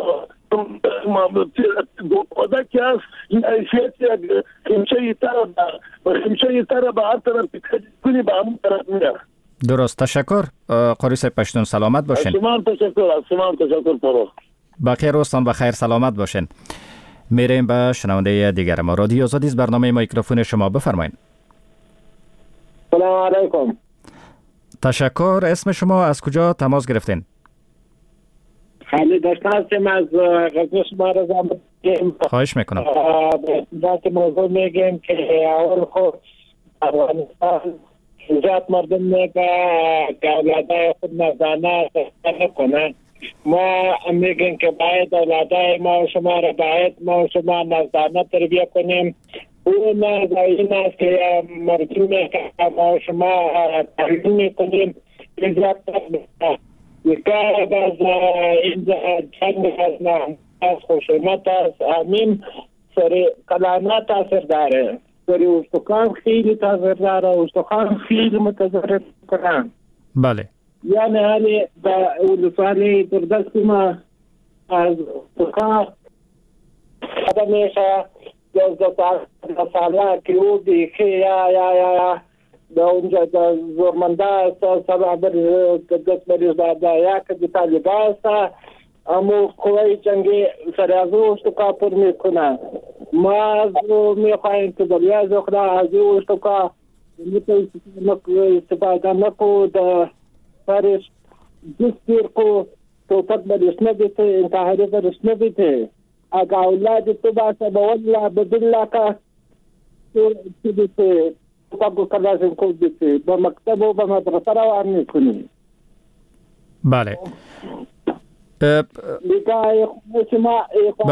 خدا که هست این حیثیت یک خمچه تر به هر طرف کنی به همون طرف میره. درست. تشکر قاری صاحب پشتون. سلامت باشین. تشکر فروغ. بخیر روزتان بخیر. سلامت باشین. میریم به شنونده دیگر ما. رادیو آزادی از برنامه میکروفون شما، بفرمایید. سلام علیکم. تشکر. اسم شما، از کجا تماس گرفتین؟ خالد هستم از غزنی شما را زمین. خواهش میکنم. ذات موضوع میگیم که اول خود افغانستان زیاد مردم میگه که اولادای خود نزدانه نکنه. ما میگیم که باید اولادای ما و شما را باید ما و شما نزدانه تربیه کنیم. اون این است که مردم میگه ما و شما تعلیم میکنیم. زیاد یکار از این جنگ از خشونت از امین سر کلانه تاثیر داره. سر استخوان خیلی تاثیر داره. استخوان خیلی متضرر کنن. بله. یعنی حالی به ولسوالی در دست ما از استخوان آدم میشه 12 ساله که او دیگه یا دا اونجا دا زورمنده است سبب دست بریز داده یا که دیتا لبا است امو قوی جنگی سریازو اشتکا پر میکنه. ما از میخواهیم که دلیاز اخدا از او اشتکا استفاده نکو دا سرش دستیر کو توپت بریش ندیته انتحاری بریش ندیته اگه اولاد تو باسه با والله بدالله که تو دیته تابو کلاسیم کو دیته با مکتب و با مدرسه روان میکنی. بله. دیگه شما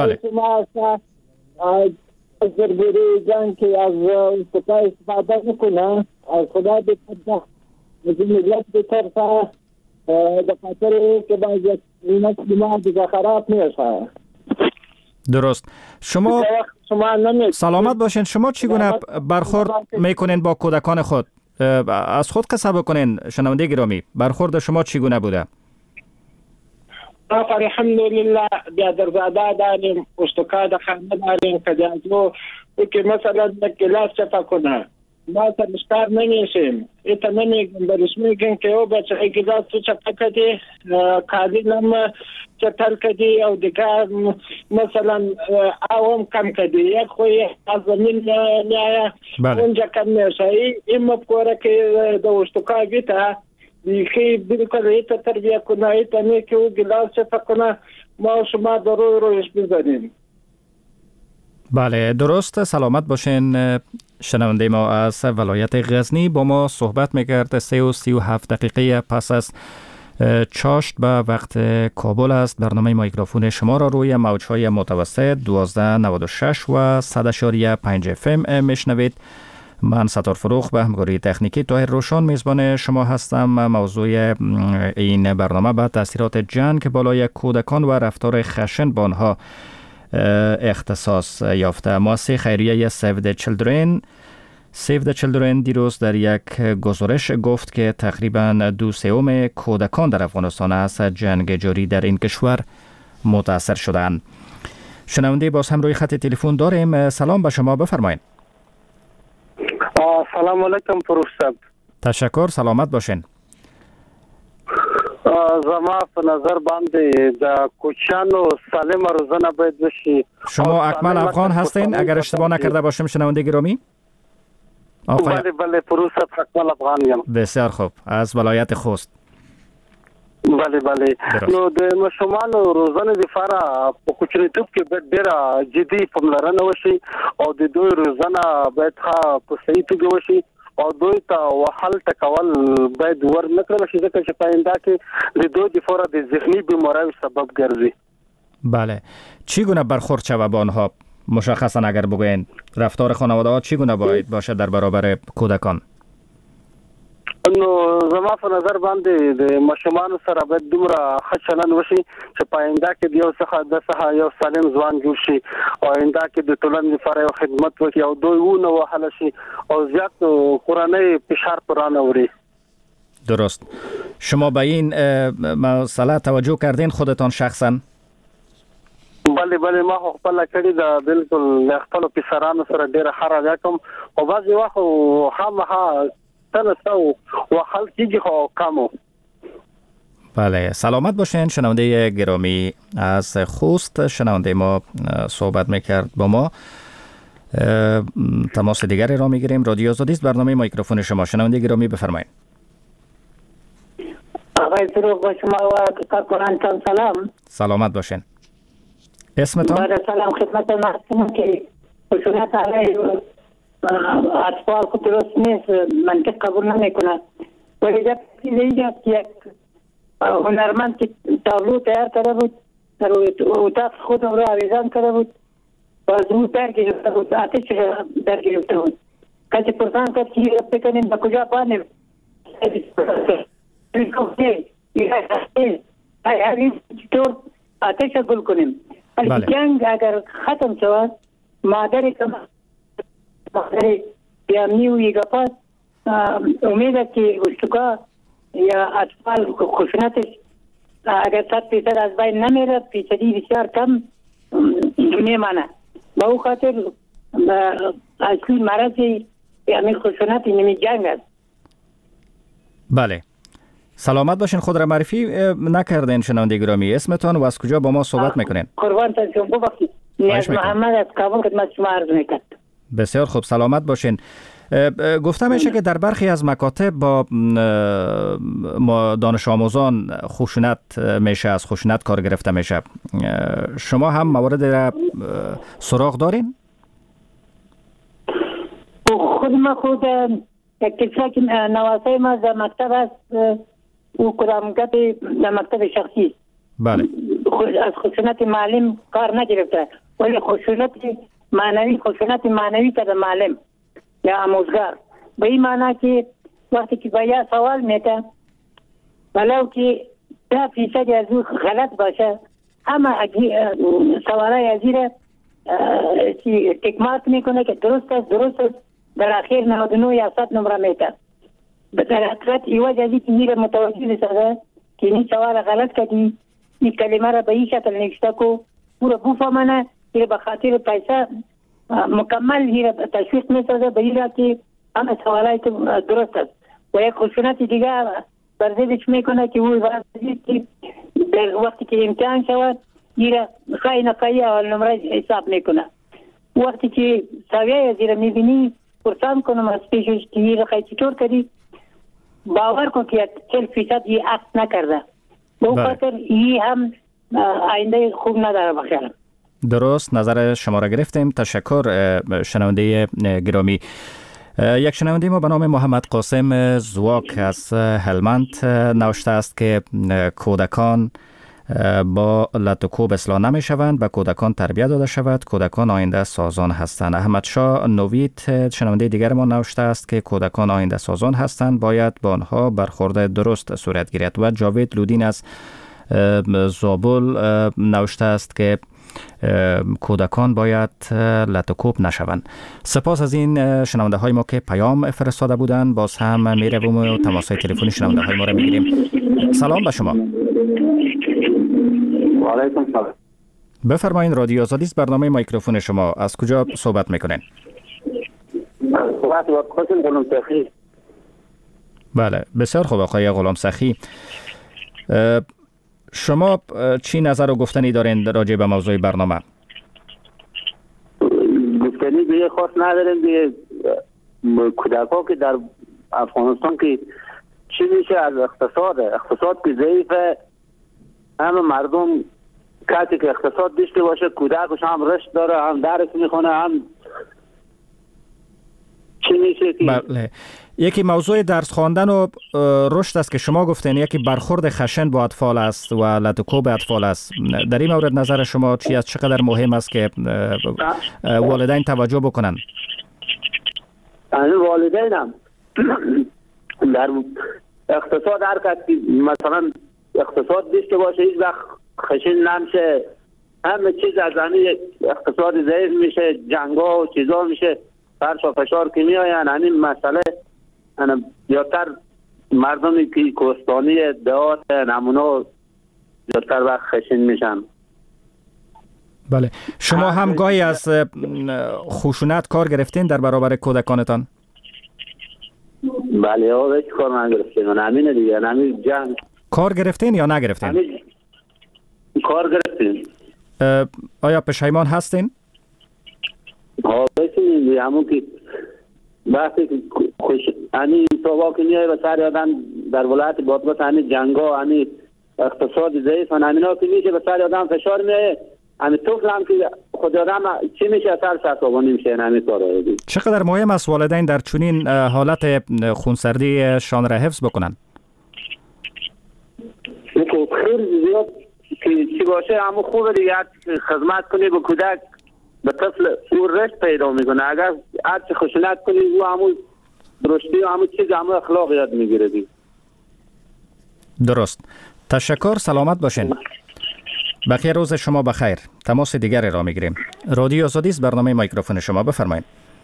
از درگیری جنگ که از استفاده استفاده میکنه از خدا بترسه از ملت بترسه دفاتر که باید نسل ما دیگه خراب میشه. درست. شما سلامت باشین. شما چگونه برخورد میکنین با کودکان خود؟ از خود قصه بکنین شنونده گرامی. برخورد شما چگونه بوده؟ الحمدلله بیادرزاده داریم، اشتکا در خانه داریم که دیازو که مثلا کلاس چپا کنه ما تنشکار نمیشیم. ایتا نمیگم برش میگن که او بچه ای کلاس تو چپا کدی قادیلم چطل کدی او دیگر مثلا آوام کم کدی یک خوی از زمین نیایه اونجا کم میشه. این مفکوره که در اشتکا بیتا دیگه بالکل ایتا تربیه کنه ایتا نه که او گلاس چپا کنه ما شما درو رویش بزنیم. بله درست. سلامت باشین. شنونده ما از ولایت غزنی با ما صحبت میکرد. 37 دقیقه پس از چاشت به وقت کابل است. برنامه میکروفون شما را روی موجهای متوسط 1296 و 100.5 FM میشنوید. من ستار فروخ به همکاری تکنیکی طاهر روشان میزبان شما هستم. موضوع این برنامه به تاثیرات جنگ بالای کودکان و رفتار خشن با آنها اختصاص یافته. مؤسسه خیریه Save the Children دیروز در یک گزارش گفت که تقریباً 2/3 کودکان در افغانستان از جنگ جاری در این کشور متاثر شدند. شنونده باز هم روی خط تلفن داریم. سلام به شما، بفرمایید. سلام علیکم فروخ صاحب. تشکر. سلامت باشین. زما په نظر باندې د کوچانو سالم روزنه باید بشي. شما اکمل افغان هستین اگر اشتباه نکرده باشم شنونده گرامی؟ بله فروخ صاحب اکمل افغان یم. بسیار خوب. از ولایت خوست. بله نو د مشمانو روزنه لپاره په کوچنیتوب کې باید ډېره جدي پاملرنه وشي او د دوی روزنه باید په صحیح توګه وشي او دوی ته وحل تکول باید ورنکړل شي ځکه چې پاینده کې د دوی لپاره د ذهني بیماریو سبب ګرځي. بله. چگونه برخورد شود با آنها؟ مشخصا اگر بگوین رفتار خانواده ها چگونه باید باشه در برابر کودکان؟ نو زما په نظر باندې د مشمانو سره باید دومره ښه چلند وشي چې پاینده کې یو څخه یو سالم ځوان جوړ شي او آینده کې د ټولنې لپاره یو خدمت وکړي او دوی ونه وهل شي او زیات قرآنی فشار پر نه وړي. درست. شما به این مسئله توجه کردین خودتان شخصا؟ بله ما خپل کړی دا بالکل خپل پسرانو سره ډیره خراب کوم او بعضی وخت همها تنسو وحل کیږي خو کمو. بله، سلامت باشین. شنونده گرامی از خوست شنونده ما صحبت میکرد با ما. تماس دیگری را میگیریم. رادیو آزادی است، برنامه میکروفون شما. شنونده گرامی بفرمایید. آقای درود با شما و کارکنانتان سلام. سلامت باشین. اسمتون؟ بعد سلام خدمت محترم که خشونت علیه اطفال خود درست نیست، منطق قبول نمیکنه. ولی جب چیزی است که یک هنرمند که تابلو تیار کرده بود در اتاق خود را آویزان کرده بود و از او در گرفته بود، آتش در گرفته بود. کسی پرسان کرد که را بکنیم به کجا پانیم؟ چطور آتش گل کنیم؟ ولی جنگ اگر ختم شود، مادر بیامنی و یگپاس امید که اشتکا یا اطفال خشونتش اگر 100% از بین نمیره، فیصدی بسیار کم میمانه. با او خاطر اصلی مرض یعنی خشونت نمی جنگ است. بله، سلامت باشین. خود را معرفی نکردین شنونده گرامی، اسمتان و از کجا با ما صحبت میکنین؟ قربانتان شما ببخشید. نیاز محمد از کابل خدمت شما عرض میکرد. بسیار خوب، سلامت باشین. گفته میشه که در برخی از مکاتب با دانش آموزان خشونت میشه، از خشونت کار گرفته میشه. شما هم موارد را سراغ دارین؟ خود ما خود یک کسی که نواسه ما در مکتب است، او کدام گپی در مکتب شخصی. بله. از خشونت معلم کار نگرفته، ولی خشونت معنوی کرده معلم یا آموزگار. به این معنی که وقتی که باید سوال میده ولو که 10% از او غلط باشه، همه سوالای ازیره تکمات میکنه که درست است، در آخر 99 یا 100 نمره میده. در حقیقت ایواج ازی که میره متوجه بسازه که این سوال غلط کردی، این کلمه را به این شکل نوشته کو پورا بفهمانه، که به خاطر پیسه مکمل هیر تشویق میسازه به این را که همه سوالای که درست است. و یک خشونت دیگه برزیدش میکنه که او که در وقتی که امتحان شود هیر خواهی نخواهی اول نمره حساب میکنه. وقتی که سویه از هیر میبینی پرسان کنم از پیشش که هیر خواهی چطور کردی، باور کن که 40% یه عکس نکرده. به اون خاطر یه هم آینده خوب نداره بخیرم. درست، نظر شما را گرفتیم. تشکر شنونده گرامی. یک شنونده ما به نام محمد قاسم زواک از هلمند نوشته است که کودکان با لط و کوب اصلاح نمی شوند، به کودکان تربیت داده شود، کودکان آینده سازان هستند. احمد شاه نوید شنونده دیگر ما نوشته است که کودکان آینده سازان هستند، باید با آنها برخورد درست صورت گیرد. و جاوید لودین از زابل نوشته است که کودکان باید لط و کوب نشوند. سپاس از این شنونده های ما که پیام فرستاده بودند. باز هم میرویم و تماس های تلفنی شنونده های ما را میگیریم. سلام به شما. و علیکم سلام. بفرمایید، رادیو آزادی است، برنامه میکروفون شما. از کجا صحبت میکنین؟ صحبت با قاسم غلام سخی. بله، بسیار خوب آقای غلام سخی. شما چی نظر و گفتنی دارین راجع به موضوع برنامه؟ گفتنی دیگه خاص نداریم دیگه. کودک‌ها که در افغانستان که چی میشه از اقتصاد که ضعیفه، همه مردم کسی که اقتصاد داشته باشه کودکش هم رشد داره، هم درس میخونه، هم چی میشه که بله. یکی موضوع درس خواندن و رشد است که شما گفتین، یکی برخورد خشن با اطفال است و لط و کوب اطفال است. در این مورد نظر شما چی است؟ چقدر مهم است که والدین توجه بکنن؟ والدین هم در اقتصاد هر کسی مثلا اقتصاد داشته باشه هیچ وقت خشن نمیشه. همه چیز از همین اقتصاد ضعیف میشه، جنگا و چیزا میشه، فرش و فشار که میاین. همین مسئله زیادتر مردمی که کوهستانی دهات نمونه زیادتر وقت خشن میشن. بله. شما هم گاهی از خشونت کار گرفتین در برابر کودکانتان؟ بله، هیچ کار نگرفتیم. همینه دیگه، همین جنگ کار گرفتین یا نگرفتین؟ کار گرفتین. آیا پشیمان هستین؟ بسید همون که بحثی خوش انی سوابا که نیای و سر آدم در ولایت بادغیس انی جنگا انی اقتصاد ضعیف همینا که میشه به سر آدم فشار میایه انی طفل هم که خود آدم چی میشه اثر سرطبانی میشه همین کارا. چقدر مهم است والدین در چنین حالت خونسردی شان را حفظ بکنن؟ خیلی زیاد که چی باشه همون خوبه دیگه خدمت کنی به کودک به طفل او رشد پیدا میکنه. اگر هر چه خشونت کنی او همون درشتی و همون چیز همون اخلاق یاد میگیره دیگه. درست. تشکر، سلامت باشین. بقیه روز شما بخیر. تماس دیگری را میگیریم. رادیو آزادی است، برنامه میکروفون شما، بفرمایید.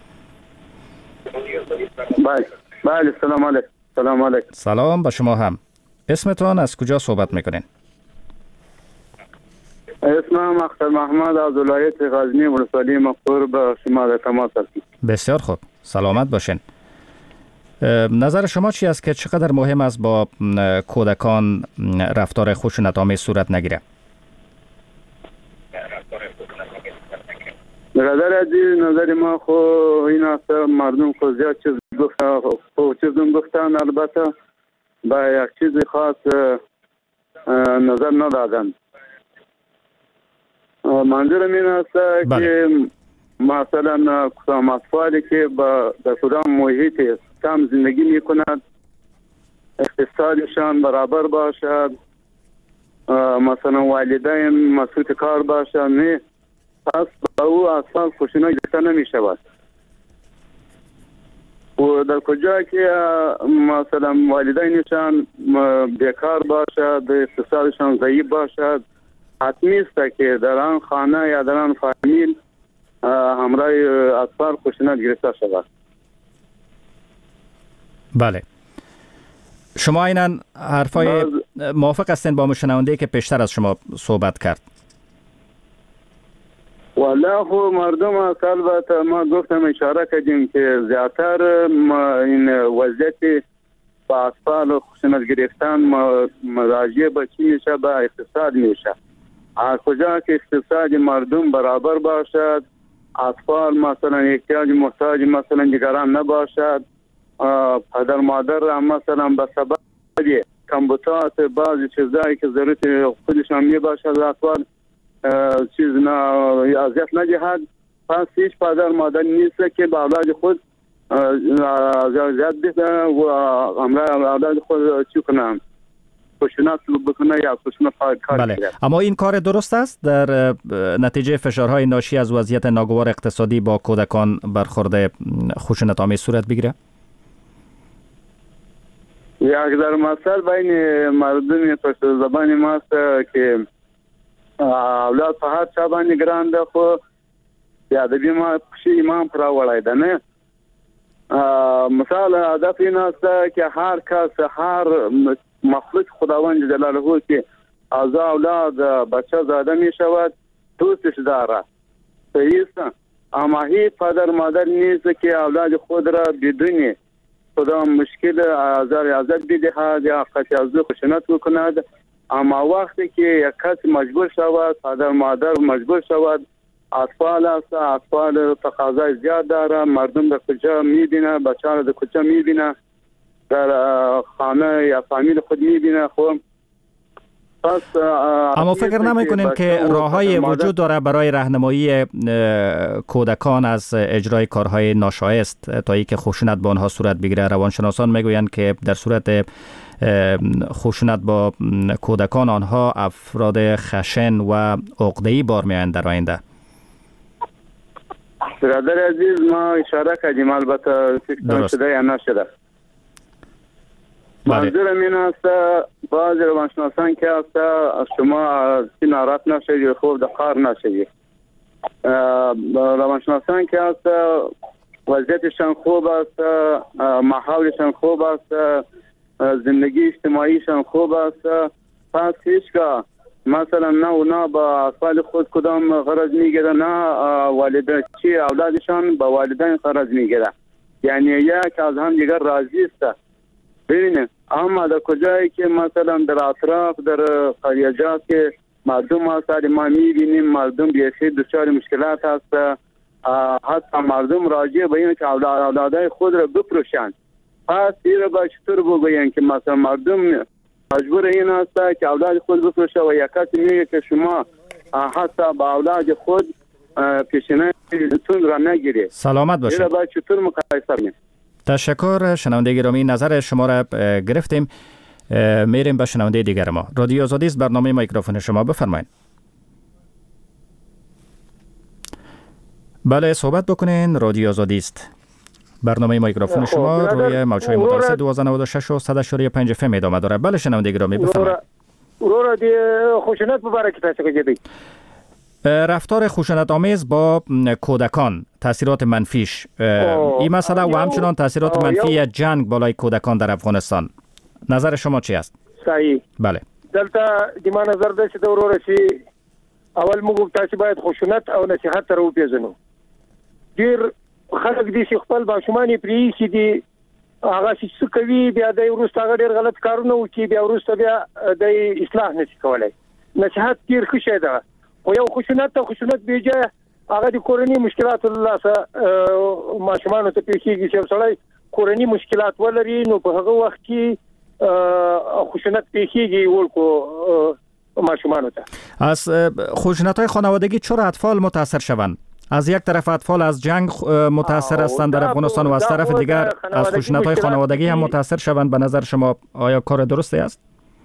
بله سلام علیکم. سلام علیکم. سلام به شما هم. اسمتون از کجا صحبت میکنین؟ اسمم اختر محمد از ولایت غزنی ولسوالی مقر به شما در تماس هستم. بسیار خوب، سلامت باشین. نظر شما چی است که چقدر مهم است با کودکان رفتار خشونت‌آمیز صورت نگیره؟ برادر عزیز، نظر ما خو این است مردم خو زیاد چیز گفتن البته با یک چیز خاص نظر ندادن. منظورم این است که مثلا کدام اطفالی که در کدام محیط کم زندگی میکنند اقتصادشان برابر باشد، مثلا والدین مسئول کار باشد، نه پس با او اطفال خشونت گرفته نمی شود. و در کجا که مثلا والدینشان بیکار باشد، اقتصادشان ضعیف باشد، حتمی است که در آن خانه یا در آن فامیل همراه اطفال خشونت گرفته شود. بله. شما اینن حرفای موافق هستین با مشنونده که پیشتر از شما صحبت کرد؟ والله خو مردم البته ما گفتم اشاره کردیم که زیادتر این وضعیت با اطفال خشونت گرفتن مراجع به چی میشه؟ به اقتصاد میشه. از کجا که اقتصاد مردم برابر باشد، اطفال مثلا احتیاج محتاج مثلا دیگران نباشد، پدر مادر مثلا به سبب کمبودات بعضی چیزایی که ضرورت خودشان می باشد اطفال چیز اذیت ندهد، پس هیچ پدر مادر نیست که به اولاد خود اذیت بده و همراه اولاد خود چی کنند، خشونت بکنه یا خشونت کار. بله. اما این کار درست است در نتیجه فشارهای ناشی از وضعیت ناگوار اقتصادی با کودکان برخورد خشونت آمیز صورت بگیره؟ یک در مثل بین مردم پشت زبان ماست که اولاد په هر چا باندې ګران ده، خو د ادبي پښې ایمان پر راوړی ده نه. مثال هدف این است که هر کس هر مخلوق خداوند جلاله که از اولاد بچه زاده می شود دوستش داره، صحیح است، اما هیچ پدر مادر نیست که اولاد خود را بدون کدام مشکل آزار بدهد یا قطع از خشونت بکند. اما وقتی که یک کس مجبور شود، پدر مادر مجبور شود، اطفال است، اطفال تقاضای زیاد داره، مردم در کجا میبینه، بچه ها در کجا میبینه، در خانه یا فامیل خود میبینه. خب اما فکر نمی‌کنین که راه‌های وجود داره برای راهنمایی کودکان از اجرای کارهای ناشایست تا اینکه خشونت با آنها صورت بگیره؟ روانشناسان میگویند که در صورت خشونت با کودکان آنها افراد خشن و عقده‌ای بار می‌آیند در آینده. برادر عزیز، ما اشاره کردیم، البته فکر شده یا نشده. منظورم این است بعضی روانشناسان که است شما از این ناراحت نشید خوب در کار نشید. روانشناسان که است وضعیتشان خوب است، ماحولشان خوب است، زندگی اجتماعیشان خوب است، پس هیچگاه مثلا نه با اطفال خود کدام غرض میگیره، نه والدین چی اولادشان با والدین غرض میگیره، یعنی یک از هم دیگر راضی است. ببینید اما در کجایی که مثلا در اطراف در قریجات که مردم هست ما میبینیم مردم بیخی دچار مشکلات هست، حتی مردم راجع به این که اولادای خود را بفروشند. پس این را با چطور بگوییم که مثلا مردم مجبور این هست که اولاد خود بفروشه و یک کسی میگه که شما حتی با اولاد خود پیشنه تون را نگیرید. سلامت باشید. این را با چطور مقایسه کنیم؟ تشکر شنونده گرامی، نظر شما را گرفتیم. میریم به شنونده دیگر ما. رادیو آزادی است، برنامه میکروفون شما، بفرمایید. بله صحبت بکنین. رادیو آزادی است، برنامه میکروفون شما روی موج‌های متوسط 1296 و 100.5 FM ادامه داره. بله شنونده گرامی بفرمایید. اورا دی خوشنط مبارک تاسو جدی. رفتار خشونت آمیز با کودکان، تاثیرات منفیش این مسئله و همچنان تاثیرات منفی جنگ بالای کودکان در افغانستان، نظر شما چی است؟ صحیح. بله. دلته د ما نظر ده چې د ورور شي اول موږ تاسو باید خشونت او نصيحت تر وپیژنو. ډیر خلک دي چې خپل ماشومان پری چې دي هغه څه کوي بیا د ورسته هغه ډیر غلط کارونه وکړي بیا ورسته بیا د اصلاح نشي کولای. نصيحت ډیر ښه شی ده. او یو خشونت بیجه هغه د کورنۍ مشکلات الله سره ماشومان ته پیښیږي چې سړی کورنۍ مشکلات ولري نو په هغه وخت کې خشونت پیښیږي ورکو ماشومان ته. از خشونت‌های خانوادگی چرا اطفال متاثر شوند؟ از یک طرف اطفال از جنگ متاثر هستند در افغانستان و از طرف دیگر از خشونت‌های خانوادگی هم متاثر شوند. به نظر شما آیا کار درستی است؟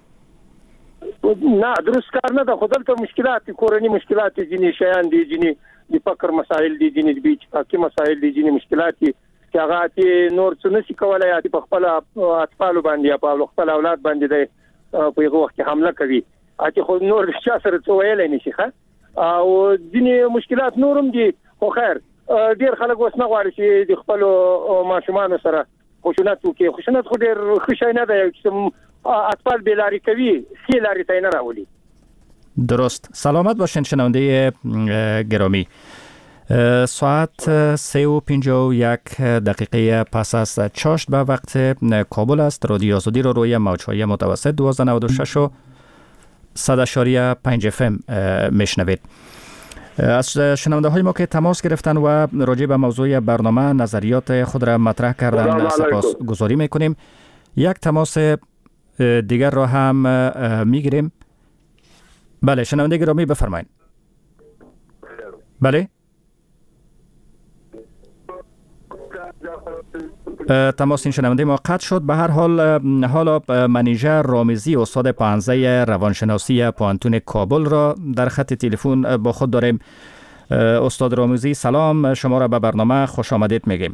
نه درست کار نه ده. خودلته مشکلات کورنۍ مشکلات دي، شیان دي، جنې د فقر مسائل دي، جنې د بیچ مسائل دي، جنې مشکلات دي چې هغه نور څه نشي کولای یا په خپل اطفال باندې یا په خپل اولاد باندې د په یو وخت حمله کوي اته خو نور چا سره څه ویلای نشي ښه او جنې مشکلات نورم دي. خو خیر ډیر خلک وسنه غواړي چې د خپل ماشومان سره خشونت وکړي. خشونت خو ډیر ښه شی نه دی چې اطفال بیلاری کوي سیلاری تاین راولی. درست. سلامت باشین شنونده گرامی. ساعت 3:51 پس از چاشت به وقت کابل است. رادیو آزادی رو روی موج‌های متوسط 1296 و 100.5 FM میشنوید. از شنونده های ما که تماس گرفتن و راجع به موضوع برنامه نظریات خود را مطرح کردن سپاسگزاری میکنیم. یک تماس دیگر را هم میگیریم. بله شنونده گرامی بفرمایید. بله تماس این شنونده ما قطع شد. به هر حال حالا منیژه رامزی استاد پانزه روانشناسی پوانتون کابل را در خط تلفن با خود داریم. استاد رامزی سلام، شما را به برنامه خوش آمدید میگیم.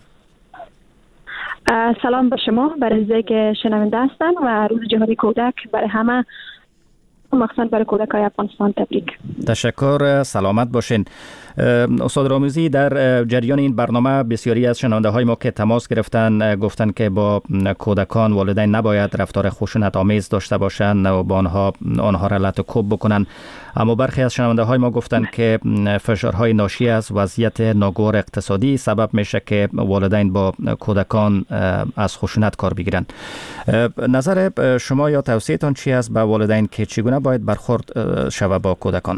سلام به شما، برای که شنونده هستن و روز جهانی کودک برای همه مخصوصا برای کودکای افغانستان تبریک. تشکر، سلامت باشین. استاد رامزی در جریان این برنامه بسیاری از شنونده های ما که تماس گرفتن گفتن که با کودکان والدین نباید رفتار خشونت آمیز داشته باشند و با آنها را لط و کوب بکنن، اما برخی از شنونده های ما گفتن که فشارهای ناشی از وضعیت ناگوار اقتصادی سبب میشه که والدین با کودکان از خشونت کار بگیرن. نظر شما یا توصیه‌تان چی است به والدین که چگونه باید برخورد شود با کودکان؟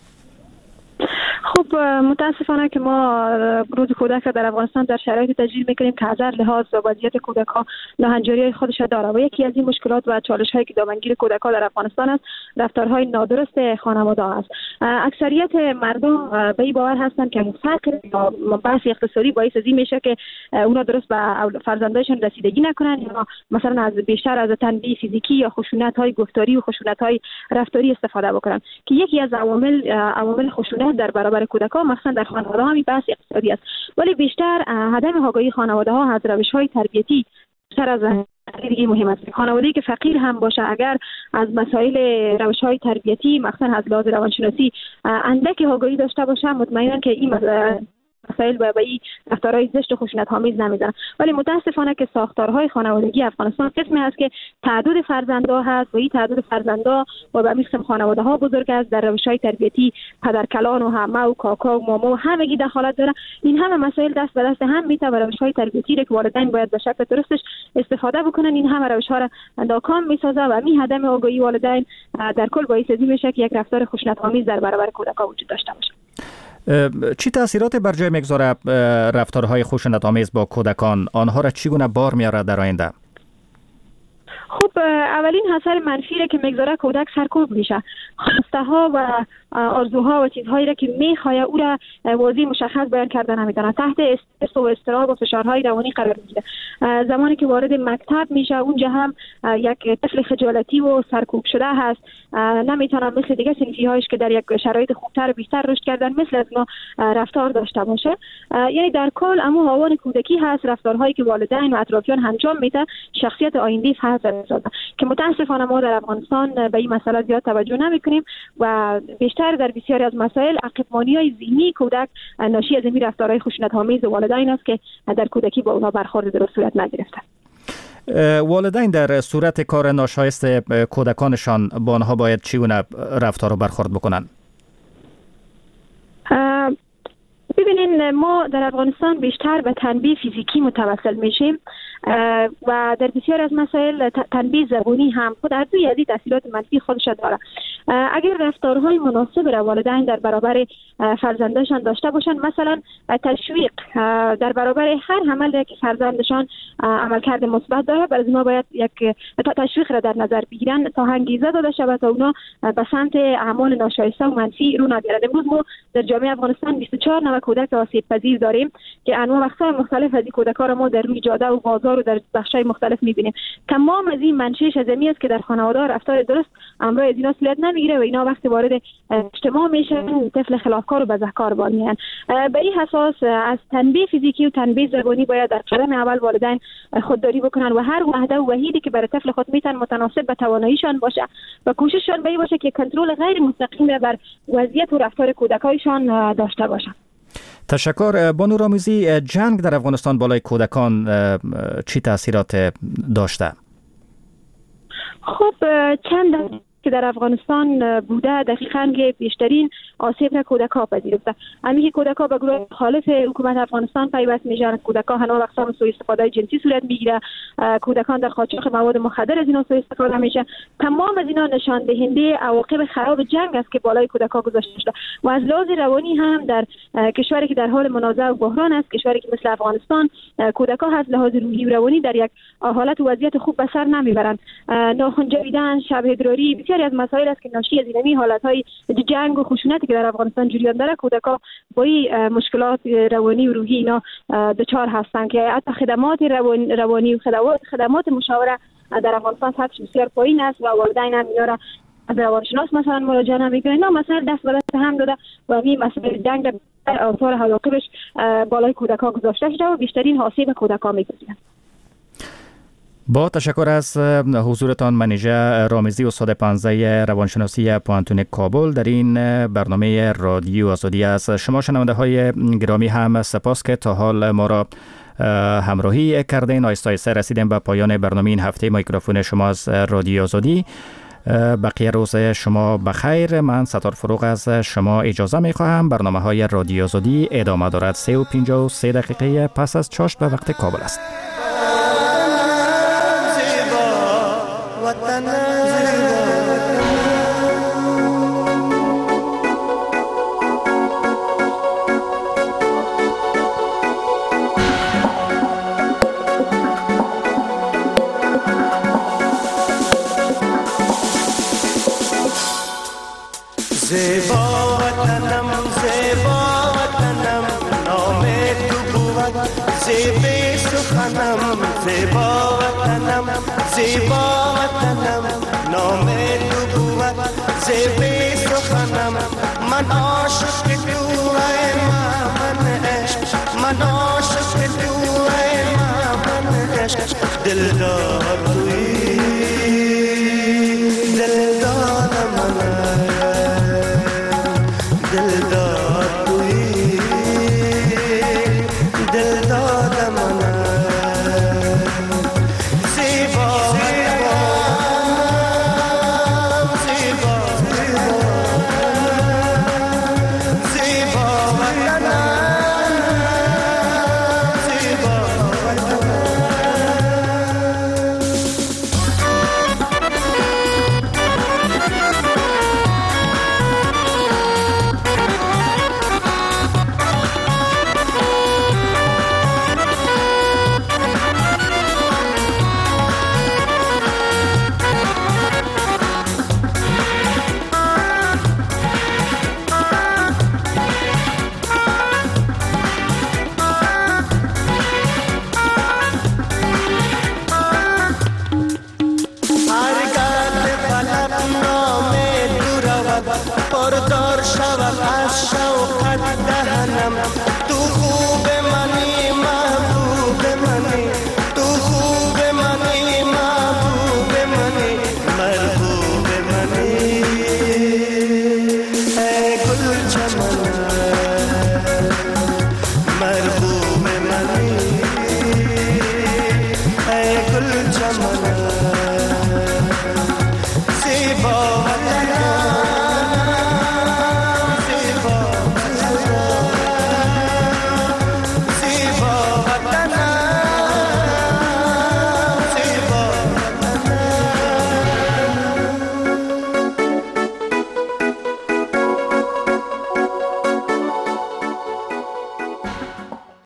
خب متاسفانه که ما روز کودک در افغانستان در شرایط تجلیل میکنیم که از هر لحاظ و وضعیت کودکان ناهنجاری خودش داره و یکی از این مشکلات و چالش هایی که دامنگیر کودکان در افغانستان است رفتارهای نادرست خانواده است. اکثریت مردم به این باور هستند که فقر یا بحث اقتصادی باعث از این میشه که اونا درست به فرزندانشون رسیدگی نکنن یا مثلا از بیشتر از تنبیه فیزیکی یا خشونت های گفتاری و خشونت های رفتاری استفاده بکنن که یکی از عوامل خشونت در برابر کودکان مثلا در خانواده ها بحث اقتصادی است، ولی بیشتر عدم آگاهی خانواده ها از روش های تربیتی بیشتر از دیگه مهم است. خانواده‌ای که فقیر هم باشه اگر از مسائل روش های تربیتی مثلا از لحاظ روانشناسی اندک آگاهی داشته باشه مطمئنا که این مسائل و به این رفتارهای زشت و خشونت‌آمیز نمیزنن. ولی متاسفانه که ساختارهای خانوادگی افغانستان قسمی است که تعدد فرزندها هست و این تعدد فرزندها و به قسم خانواده ها بزرگ است در روش‌های تربیتی پدر کلان و همه و کاکا و ماما و همگی دخالت داره. این همه مسائل دست به دست هم میته و روش‌های تربیتی که والدین باید به شکل درستش استفاده بکنن این همه روش‌ها را ناکام میسازه و می عدم آگاهی والدین در کل باعث میشه که یک رفتار خشونت‌آمیز در برابر کودکان وجود داشته باشه. چی تاثیراتی بر جای میگذاره رفتارهای خشونت‌آمیز با کودکان؟ آنها را چگونه بار میاره در آینده؟ خب اولین اثر منفی که میگذاره کودک سرکوب میشه. خواسته ها و آرزوها و چیزهایی را که میخواد او را واضح مشخص بیان کردن نمیتونه، تحت استرس و اضطراب و فشارهای روانی قرار میگیره. زمانی که وارد مکتب میشه اونجا هم یک طفل خجالتی و سرکوب شده هست، نمیتونه مثل دیگه صنفی هایش که در یک شرایط خوبتر و بیشتر رشد کردن مثل از ما رفتار داشته باشه. یعنی در کل امو هاوان کودکی هست، رفتارهایی که والدین و اطرافیان انجام میده شخصیت آینده هست که متاسفانه ما در افغانستان به این مسئله زیاد توجه نمیکنیم و بیشتر در بسیاری از مسائل عقب‌مانی‌های ذهنی کودک ناشی از این رفتارهای خشونت‌آمیز والدین است که در کودکی با اونها برخورد درست صورت نگرفته. والدین در صورت کار ناشایست کودکانشان با آنها باید چگونه رفتار و برخورد بکنن؟ ببینین ما در افغانستان بیشتر به تنبیه فیزیکی متوسل میشیم و در بسیار از مسائل تنبیه زبانی هم خود هر دوی از این تاثیرات منفی خودش داره. اگر رفتارهای مناسب را والدین در برابر فرزندشان داشته باشند، مثلا تشویق در برابر هر عملی که فرزندشان عملکرد مثبت داره، برای ما باید یک تشویق را در نظر بگیرن تا انگیزه داده شود تا اونا به سمت اعمال ناشایسته و منفی رو نگیرند. امروز ما در جامعه افغانستان 24 نوع کودک آسیب پذیر داریم که انواع مقطع مختلف از این کودکان را ما در روی جاده و بازار و در بخش‌های مختلف می‌بینیم. تمام از این منشأش از این است که در خانواده رفتار درست امروز از اینا صورت نمیگیره و اینا وقتی وارد اجتماع میشن طفل خلافکار و بزهکار میان. به این اساس از تنبیه فیزیکی و تنبیه زبانی باید در قدم اول والدین خودداری بکنن و هر وحده و وحیدی که برای طفل خود میتن متناسب به تواناییشان باشه و کوشششان به این باشه که کنترل غیر مستقیم را بر وضعیت و رفتار کودکایشان داشته باشند. تشکر. بانو رامزی، جنگ در افغانستان بالای کودکان چی تاثیرات داشته؟ خب چند که در افغانستان بوده دقیقاً که بیشترین آسیب را کودک‌ها پذیرفته. همین که کودک‌ها به گروه مخالف حکومت افغانستان پیوست میشن، کودک‌ها هنوز اقسام سوء استفاده جنسی صورت میگیره، کودکان در قاچاق مواد مخدر از اینا سوء استفاده میشه. تمام از اینا نشان دهنده عواقب خراب جنگ است که بالای کودک‌ها گذاشته شده و از لحاظ روانی هم در کشوری که در حال منازعه و بحران است، کشوری که مثل افغانستان، کودک‌ها از لحاظ روحی و روانی در یک حالت و وضعیت خوب به سر نمیبرند. ناخن جویدن، شب ادراری، بسیاری از مسائل است که ناشی از اینمی حالت‌های جنگ و خشونتی که در افغانستان جریان داره کودک‌ها با این مشکلات روانی و روحی اینا دچار هستند که حتی خدمات روانی و خدمات مشاوره در افغانستان سطحش بسیار پایین است و والدین هم اینا را از روانشناس مثلا مراجعه نمی‌کنن. اینا مسائل دست به دست هم داده و این مسائل جنگ در آثار عواقبش بالای کودک‌ها گذاشته شده و بیشترین آسیب کودک‌ها می‌رسه. با تشکر از حضورتان منیژه رامزی، استاد پانزه روانشناسی پوانتون کابل در این برنامه رادیو آزادی است. شما شنونده های گرامی هم سپاس که تا حال ما را همراهی کردین. آهسته رسیدیم به پایان برنامه این هفته. میکروفون شما از رادیو آزادی. بقیه روز شما بخیر. من ستار فروغ از شما اجازه می خواهم. برنامه های رادیو آزادی ادامه دارد. 3:53 دقیقه پس از چاشت به وقت کابل است. زیبا وطنم نام تو بود زیبا سخنم زیبا وطنم نام تو بود زیبا سخنم من عاشق تو ای من عشق من عاشق تو ای من عشق دلدار توی دلدار من دلدار توی سخنم تو خوب منی محبوب منی تو خوب منی محبوب منی محبوب منی ای گل چمن محبوب منی ای گل چمن